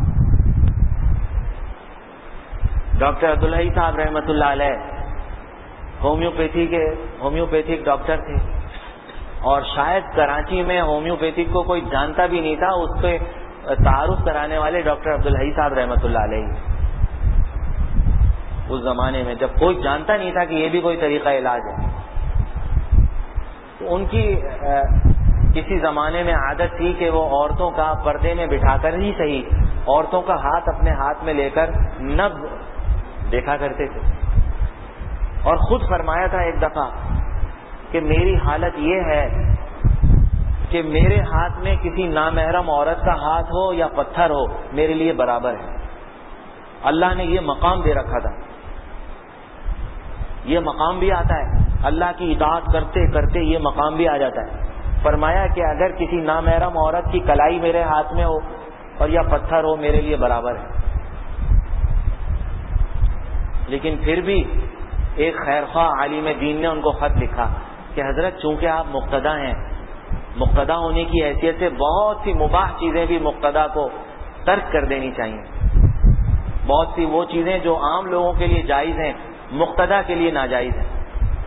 ڈاکٹر عبدالحی صاحب رحمۃ اللہ علیہ ہومیوپیتھک ڈاکٹر تھے، اور شاید کراچی میں ہومیوپیتھک کو کوئی جانتا بھی نہیں تھا. اس پہ تعارف کرانے والے ڈاکٹر عبدالحی صاحب رحمۃ اللہ علیہ. اس زمانے میں جب کوئی جانتا نہیں تھا کہ یہ بھی کوئی طریقہ علاج ہے، تو ان کی کسی زمانے میں عادت تھی کہ وہ عورتوں کا پردے میں بٹھا کر ہی صحیح عورتوں کا ہاتھ اپنے ہاتھ میں لے کر نبض دیکھا کرتے تھے. اور خود فرمایا تھا ایک دفعہ کہ میری حالت یہ ہے کہ میرے ہاتھ میں کسی نامحرم عورت کا ہاتھ ہو یا پتھر ہو میرے لیے برابر ہے. اللہ نے یہ مقام دے رکھا تھا. یہ مقام بھی آتا ہے، اللہ کی اطاعت کرتے کرتے یہ مقام بھی آ جاتا ہے. فرمایا کہ اگر کسی نامحرم عورت کی کلائی میرے ہاتھ میں ہو اور یا پتھر ہو میرے لیے برابر ہے. لیکن پھر بھی ایک خیرخواہ عالم دین نے ان کو خط لکھا کہ حضرت چونکہ آپ مقتدا ہیں، مقتدا ہونے کی حیثیت سے بہت سی مباح چیزیں بھی مقتدا کو ترک کر دینی چاہیے. بہت سی وہ چیزیں جو عام لوگوں کے لیے جائز ہیں مقتدا کے لیے ناجائز ہیں،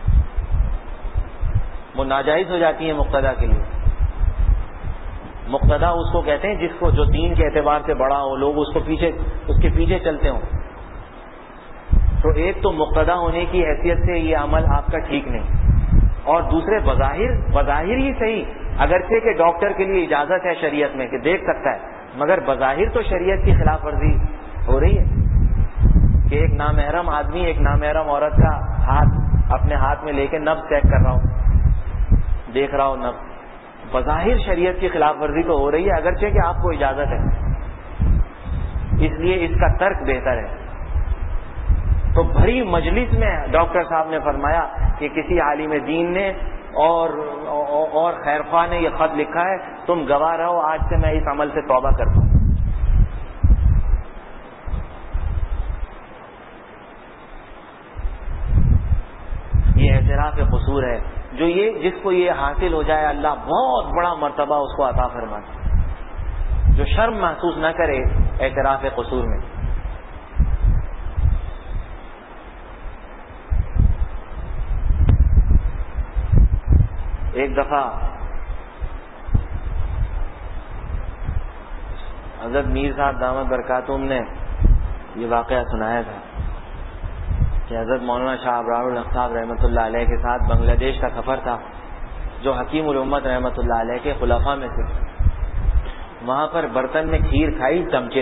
وہ ناجائز ہو جاتی ہیں مقتدا کے لیے. مقتدا اس کو کہتے ہیں جس کو جو دین کے اعتبار سے بڑا ہو، لوگ اس کے پیچھے چلتے ہوں. تو ایک تو مقتدا ہونے کی حیثیت سے یہ عمل آپ کا ٹھیک نہیں، اور دوسرے بظاہر ہی صحیح، اگرچہ کہ ڈاکٹر کے لیے اجازت ہے شریعت میں کہ دیکھ سکتا ہے، مگر بظاہر تو شریعت کی خلاف ورزی ہو رہی ہے کہ ایک نامحرم آدمی ایک نامحرم عورت کا ہاتھ اپنے ہاتھ میں لے کے نبض چیک کر رہا ہو، دیکھ رہا ہو نبض. بظاہر شریعت کی خلاف ورزی تو ہو رہی ہے اگرچہ کہ آپ کو اجازت ہے، اس لیے اس کا ترک بہتر ہے. تو بھری مجلس میں ڈاکٹر صاحب نے فرمایا کہ کسی عالم دین نے اور خیرخواہ نے یہ خط لکھا ہے، تم گواہ رہو آج سے میں اس عمل سے توبہ کرتا ہوں. یہ اعتراف قصور ہے. جس کو یہ حاصل ہو جائے اللہ بہت بڑا مرتبہ اس کو عطا فرمائے، جو شرم محسوس نہ کرے اعتراف قصور میں. ایک دفعہ حضرت میر صاحب دامت برکاتہم نے یہ واقعہ سنایا تھا کہ حضرت مولانا شاہ ابرار الحق صاحب رحمۃ اللہ علیہ کے ساتھ بنگلہ دیش کا سفر تھا، جو حکیم الامت رحمۃ اللہ علیہ کے خلفاء میں تھے. وہاں پر برتن میں کھیر کھائی چمچے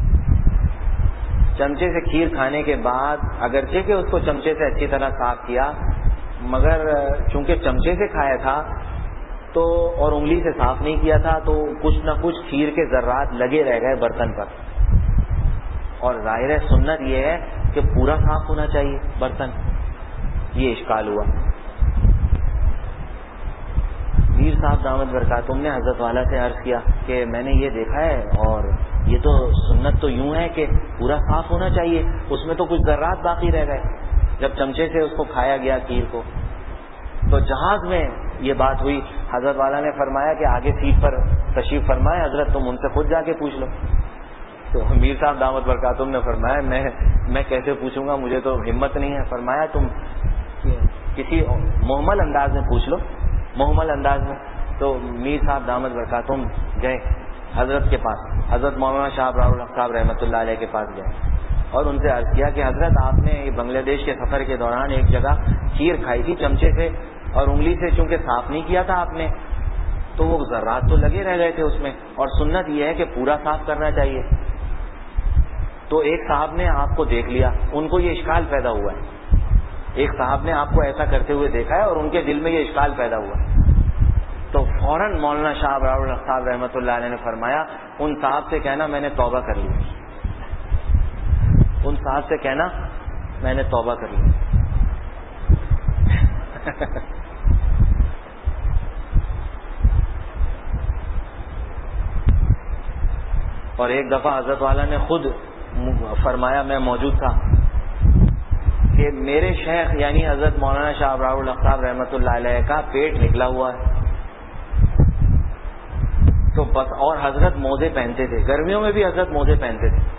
سے کھیر کھانے کے بعد اگرچہ کہ اس کو چمچے سے اچھی طرح صاف کیا، مگر چونکہ چمچے سے کھایا تھا تو اور انگلی سے صاف نہیں کیا تھا تو کچھ نہ کچھ کھیر کے ذرات لگے رہ گئے برتن پر. اور ظاہر سنت یہ ہے کہ پورا صاف ہونا چاہیے برتن. یہ اشکال ہوا. میر صاحب دامت برکاتہم نے حضرت والا سے عرض کیا کہ میں نے یہ دیکھا ہے اور یہ تو سنت تو یوں ہے کہ پورا صاف ہونا چاہیے، اس میں تو کچھ ذرات باقی رہ گئے جب چمچے سے اس کو کھایا گیا کھیر کو. تو جہاز میں یہ بات ہوئی. حضرت والا نے فرمایا کہ آگے سیٹ پر تشریف فرمائے حضرت، تم ان سے خود جا کے پوچھ لو. تو میر صاحب دامت برکاتہم نے فرمایا میں کیسے پوچھوں گا، مجھے تو ہمت نہیں ہے. فرمایا تم کسی محمل انداز میں پوچھ لو، محمل انداز میں. تو میر صاحب دامت برکاتہم گئے حضرت کے پاس، حضرت مولانا شاہ ابرار الحق صاحب رحمۃ اللہ علیہ کے پاس گئے اور ان سے عرض کیا کہ حضرت آپ نے بنگلہ دیش کے سفر کے دوران ایک جگہ کھیر کھائی تھی چمچے سے اور انگلی سے چونکہ صاف نہیں کیا تھا آپ نے، تو وہ ذرات تو لگے رہ گئے تھے اس میں، اور سنت یہ ہے کہ پورا صاف کرنا چاہیے. تو ایک صاحب نے آپ کو دیکھ لیا، ان کو یہ اشکال پیدا ہوا ہے. ایک صاحب نے آپ کو ایسا کرتے ہوئے دیکھا ہے اور ان کے دل میں یہ اشکال پیدا ہوا ہے. تو فوراً مولانا شاہ ابرار الحق صاحب رحمۃ اللہ علیہ نے فرمایا ان صاحب سے کہنا میں نے توبہ کر لی. ان صاحب سے کہنا میں نے توبہ کر لی. اور ایک دفعہ حضرت والا نے خود فرمایا, میں موجود تھا, کہ میرے شیخ یعنی حضرت مولانا شاہ ابرار الحق صاحب رحمۃ اللہ علیہ کا پیٹ نکلا ہوا ہے. تو بس, اور حضرت موزے پہنتے تھے, گرمیوں میں بھی حضرت موزے پہنتے تھے.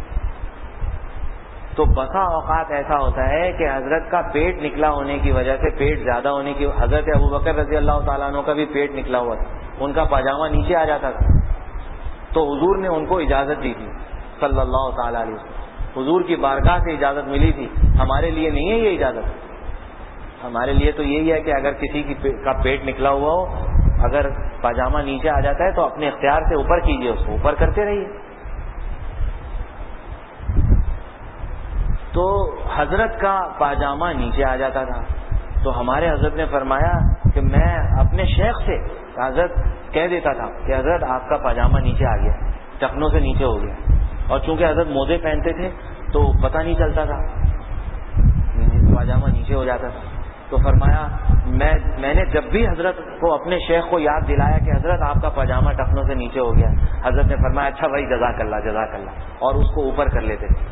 تو بسا اوقات ایسا ہوتا ہے کہ حضرت کا پیٹ نکلا ہونے کی وجہ سے, پیٹ زیادہ ہونے کی, حضرت ابوبکر رضی اللہ تعالیٰ عنہ کا بھی پیٹ نکلا ہوا تھا, ان کا پاجامہ نیچے آ جاتا تھا. تو حضور نے ان کو اجازت دی تھی صلی اللہ تعالیٰ علیہ وسلم, حضور کی بارگاہ سے اجازت ملی تھی. ہمارے لیے نہیں ہے یہ اجازت, ہمارے لیے تو یہی ہے کہ اگر کسی کا پیٹ نکلا ہوا ہو, اگر پاجامہ نیچے آ جاتا ہے تو اپنے اختیار سے اوپر کیجئے, اس کو اوپر کرتے رہیے. تو حضرت کا پاجامہ نیچے آ جاتا تھا. تو ہمارے حضرت نے فرمایا کہ میں اپنے شیخ سے حضرت کہہ دیتا تھا کہ حضرت آپ کا پاجامہ نیچے آ گیا, ٹخنوں سے نیچے ہو گیا. اور چونکہ حضرت موزے پہنتے تھے تو پتہ نہیں چلتا تھا, پاجامہ نیچے ہو جاتا تھا. تو فرمایا میں نے جب بھی حضرت کو, اپنے شیخ کو یاد دلایا کہ حضرت آپ کا پاجامہ ٹخنوں سے نیچے ہو گیا, حضرت نے فرمایا اچھا بھائی جزاک اللہ جزاک اللہ, اور اس کو اوپر کر لیتے تھے.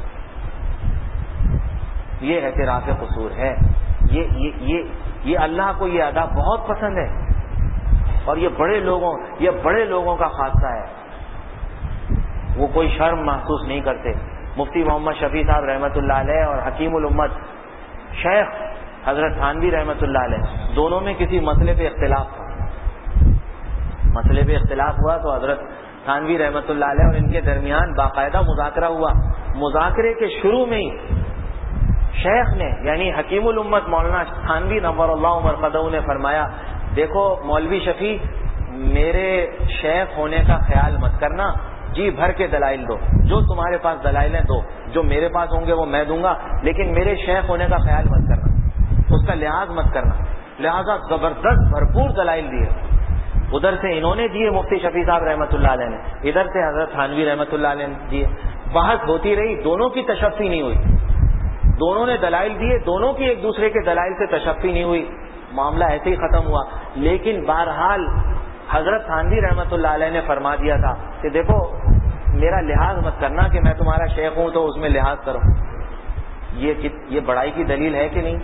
یہ اعتراف قصور ہے. یہ اللہ کو یہ ادا بہت پسند ہے, اور یہ بڑے لوگوں کا خاصہ ہے. وہ کوئی شرم محسوس نہیں کرتے. مفتی محمد شفیع صاحب رحمۃ اللہ علیہ اور حکیم الامت شیخ حضرت تھانوی رحمۃ اللہ علیہ, دونوں میں کسی مسئلے پہ اختلاف تھا. مسئلے پہ اختلاف ہوا تو حضرت تھانوی رحمۃ اللہ علیہ اور ان کے درمیان باقاعدہ مذاکرہ ہوا. مذاکرے کے شروع میں ہی شیخ نے یعنی حکیم الامت مولانا تھانوی نور اللہ مرقدہ نے فرمایا, دیکھو مولوی شفیع, میرے شیخ ہونے کا خیال مت کرنا, جی بھر کے دلائل دو, جو تمہارے پاس دلائل ہیں دو, جو میرے پاس ہوں گے وہ میں دوں گا, لیکن میرے شیخ ہونے کا خیال مت کرنا, اس کا لحاظ مت کرنا. لہذا زبردست بھرپور دلائل دیے. ادھر سے انہوں نے دیے مفتی شفیع صاحب رحمۃ اللہ علیہ نے, ادھر سے حضرت تھانوی رحمۃ اللہ علیہ نے دیے. بحث ہوتی رہی, دونوں کی تشفی نہیں ہوئی. دونوں نے دلائل دیے, دونوں کی ایک دوسرے کے دلائل سے تشفی نہیں ہوئی, معاملہ ایسے ہی ختم ہوا. لیکن بہرحال حضرت تھانوی رحمۃ اللہ علیہ نے فرما دیا تھا کہ دیکھو میرا لحاظ مت کرنا, کہ میں تمہارا شیخ ہوں تو اس میں لحاظ کرو. یہ بڑائی کی دلیل ہے کہ نہیں؟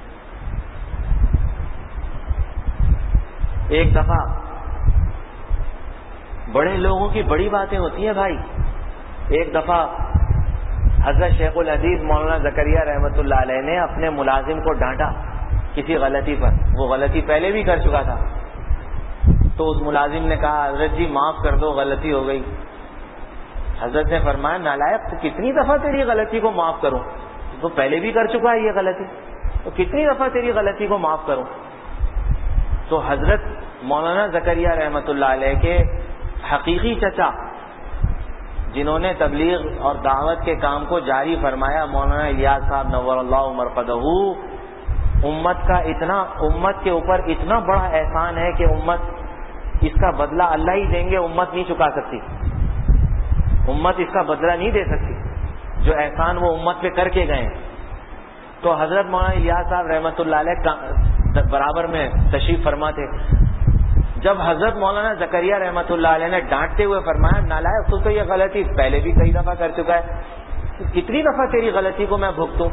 ایک دفعہ بڑے لوگوں کی بڑی باتیں ہوتی ہیں بھائی. ایک دفعہ حضرت شیخ الحدیث مولانا زکریا رحمۃ اللہ علیہ نے اپنے ملازم کو ڈانٹا کسی غلطی پر. وہ غلطی پہلے بھی کر چکا تھا. تو اس ملازم نے کہا حضرت جی معاف کر دو, غلطی ہو گئی. حضرت نے فرمایا نالائق, تو کتنی دفعہ تیری غلطی کو معاف کروں, تو پہلے بھی کر چکا ہے یہ غلطی, تو کتنی دفعہ تیری غلطی کو معاف کروں. تو حضرت مولانا زکریا رحمۃ اللہ علیہ کے حقیقی چچا جنہوں نے تبلیغ اور دعوت کے کام کو جاری فرمایا, مولانا الیاس صاحب نور اللہ مرقدہ, امت کے اوپر اتنا بڑا احسان ہے کہ امت اس کا بدلہ اللہ ہی دیں گے, امت نہیں چکا سکتی, امت اس کا بدلہ نہیں دے سکتی جو احسان وہ امت پہ کر کے گئے. تو حضرت مولانا الیاس صاحب رحمۃ اللہ علیہ برابر میں تشریف فرما تھے. جب حضرت مولانا زکریا رحمۃ اللہ علیہ نے ڈانٹتے ہوئے فرمایا نالائق, تو یہ غلطی پہلے بھی کئی دفعہ کر چکا ہے, کتنی دفعہ تیری غلطی کو میں بھگتوں.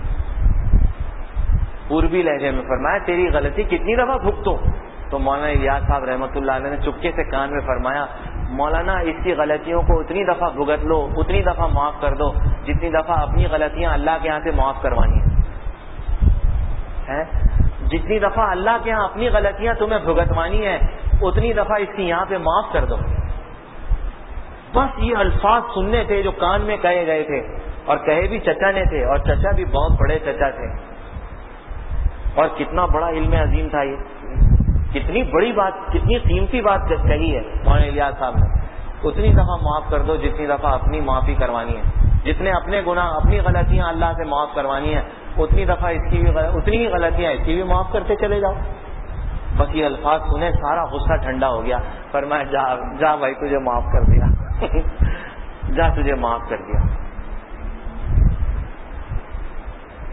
پوربی لہجے میں فرمایا تیری غلطی کتنی دفعہ بھگتوں. تو مولانا الیاس صاحب رحمۃ اللہ علیہ نے چپکے سے کان میں فرمایا مولانا اس کی غلطیوں کو اتنی دفعہ بھگت لو, اتنی دفعہ معاف کر دو جتنی دفعہ اپنی غلطیاں اللہ کے ہاں سے معاف کروانی ہیں. جتنی دفعہ اللہ کے ہاں اپنی غلطیاں تمہیں بھگتوانی ہے اتنی دفعہ اس کی یہاں پہ معاف کر دو. بس یہ الفاظ سننے تھے جو کان میں کہے گئے تھے, اور کہے بھی چچا نے تھے, اور چچا بھی بہت بڑے چچا تھے, اور کتنا بڑا علم عظیم تھا یہ, کتنی بڑی بات, کتنی قیمتی بات کہی ہے مولانا الیاس صاحب نے. اتنی دفعہ معاف کر دو جتنی دفعہ اپنی معافی کروانی ہے, جتنے اپنے گناہ اپنی غلطیاں اللہ سے معاف کروانی ہے اتنی دفعہ اس کی بھی اتنی ہی غلطیاں اس کی بھی معاف کرتے چلے جاؤ. بس یہ الفاظ سنے سارا غصہ ٹھنڈا ہو گیا. فرمایا جا بھائی تجھے معاف کر دیا جا تجھے معاف کر دیا.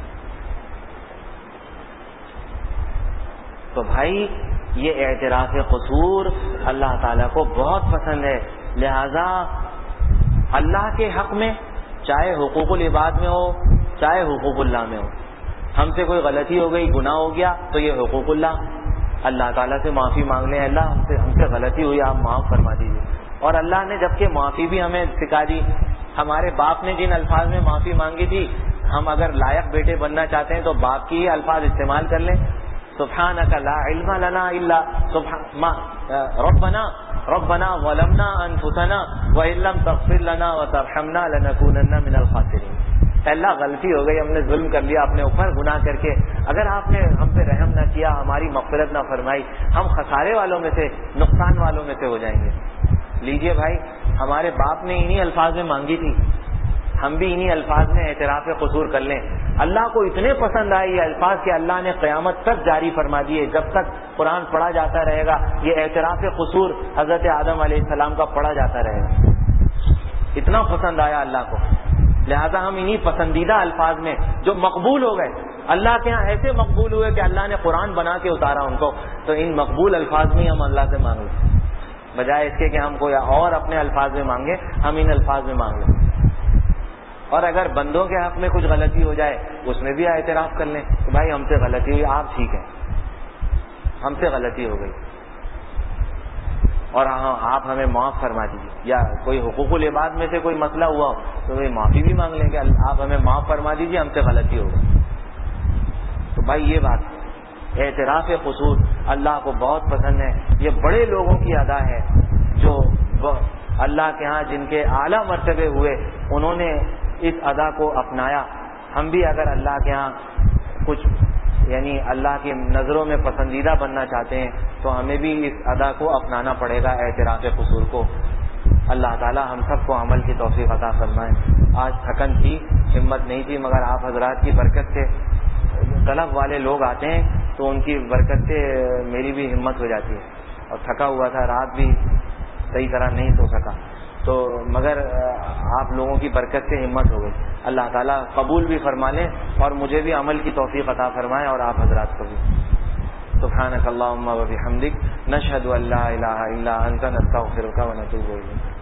تو بھائی یہ اعتراف قصور اللہ تعالیٰ کو بہت پسند ہے. لہذا اللہ کے حق میں چاہے حقوق العباد میں ہو چاہے حقوق اللہ میں ہو, ہم سے کوئی غلطی ہو گئی, گناہ ہو گیا, تو یہ حقوق اللہ تعالیٰ سے معافی مانگ لیں, اللہ ہم سے غلطی ہوئی, آپ معاف فرما دیجیے. اور اللہ نے جبکہ معافی بھی ہمیں سکھا دی, ہمارے باپ نے جن الفاظ میں معافی مانگی تھی, ہم اگر لائق بیٹے بننا چاہتے ہیں تو باپ کی ہی الفاظ استعمال کر لیں. سبحانک لا علم لنا الا ربنا ظلمنا انفسنا وان لم تغفر لنا وترحمنا لنكونن من الخاسرین. اللہ غلطی ہو گئی, ہم نے ظلم کر لیا اپنے اوپر گناہ کر کے, اگر آپ نے ہم پہ رحم نہ کیا, ہماری مغفرت نہ فرمائی, ہم خسارے والوں میں سے, نقصان والوں میں سے ہو جائیں گے. لیجئے بھائی, ہمارے باپ نے انہی الفاظ میں مانگی تھی, ہم بھی انہی الفاظ میں اعتراف قصور کر لیں. اللہ کو اتنے پسند آئے یہ الفاظ کہ اللہ نے قیامت تک جاری فرما دیے, جب تک قرآن پڑھا جاتا رہے گا یہ اعتراف قصور حضرت آدم علیہ السلام کا پڑھا جاتا رہے گا. اتنا پسند آیا اللہ کو. لہذا ہم انہی پسندیدہ الفاظ میں جو مقبول ہو گئے, اللہ کے ہاں ایسے مقبول ہوئے کہ اللہ نے قرآن بنا کے اتارا ان کو, تو ان مقبول الفاظ میں ہم اللہ سے مانگ لیں, بجائے اس کے کہ ہم کوئی اور اپنے الفاظ میں مانگیں, ہم ان الفاظ میں مانگ لیں. اور اگر بندوں کے حق میں کچھ غلطی ہو جائے اس میں بھی اعتراف کر لیں کہ بھائی ہم سے غلطی ہوئی, آپ ٹھیک ہیں, ہم سے غلطی ہو گئی اور ہاں آپ ہمیں معاف فرما دیجیے. یا کوئی حقوق العباد میں سے کوئی مسئلہ ہوا ہو تو وہ معافی بھی مانگ لیں کہ آپ ہمیں معاف فرما دیجیے, ہم سے غلطی ہو گئی. تو بھائی یہ بات اعتراف قصور اللہ کو بہت پسند ہے. یہ بڑے لوگوں کی ادا ہے جو اللہ کے ہاں جن کے اعلیٰ مرتبے ہوئے, انہوں نے اس ادا کو اپنایا. ہم بھی اگر اللہ کے ہاں کچھ یعنی اللہ کی نظروں میں پسندیدہ بننا چاہتے ہیں تو ہمیں بھی اس ادا کو اپنانا پڑے گا, اعتراف قصور کو. اللہ تعالی ہم سب کو عمل کی توفیق عطا فرمائے. آج تھکن تھی, ہمت نہیں تھی, مگر آپ حضرات کی برکت سے, طلب والے لوگ آتے ہیں تو ان کی برکت سے میری بھی ہمت ہو جاتی ہے. اور تھکا ہوا تھا, رات بھی صحیح طرح نہیں سو سکا, تو مگر آپ لوگوں کی برکت سے ہمت ہو گئی. اللہ تعالیٰ قبول بھی فرما لیں اور مجھے بھی عمل کی توفیق عطا فرمائے اور آپ حضرات کو بھی. سبحانک اللہم و بحمدک, نشہد ان لا الہ الا انت, نستغفرک و نتوب الیک.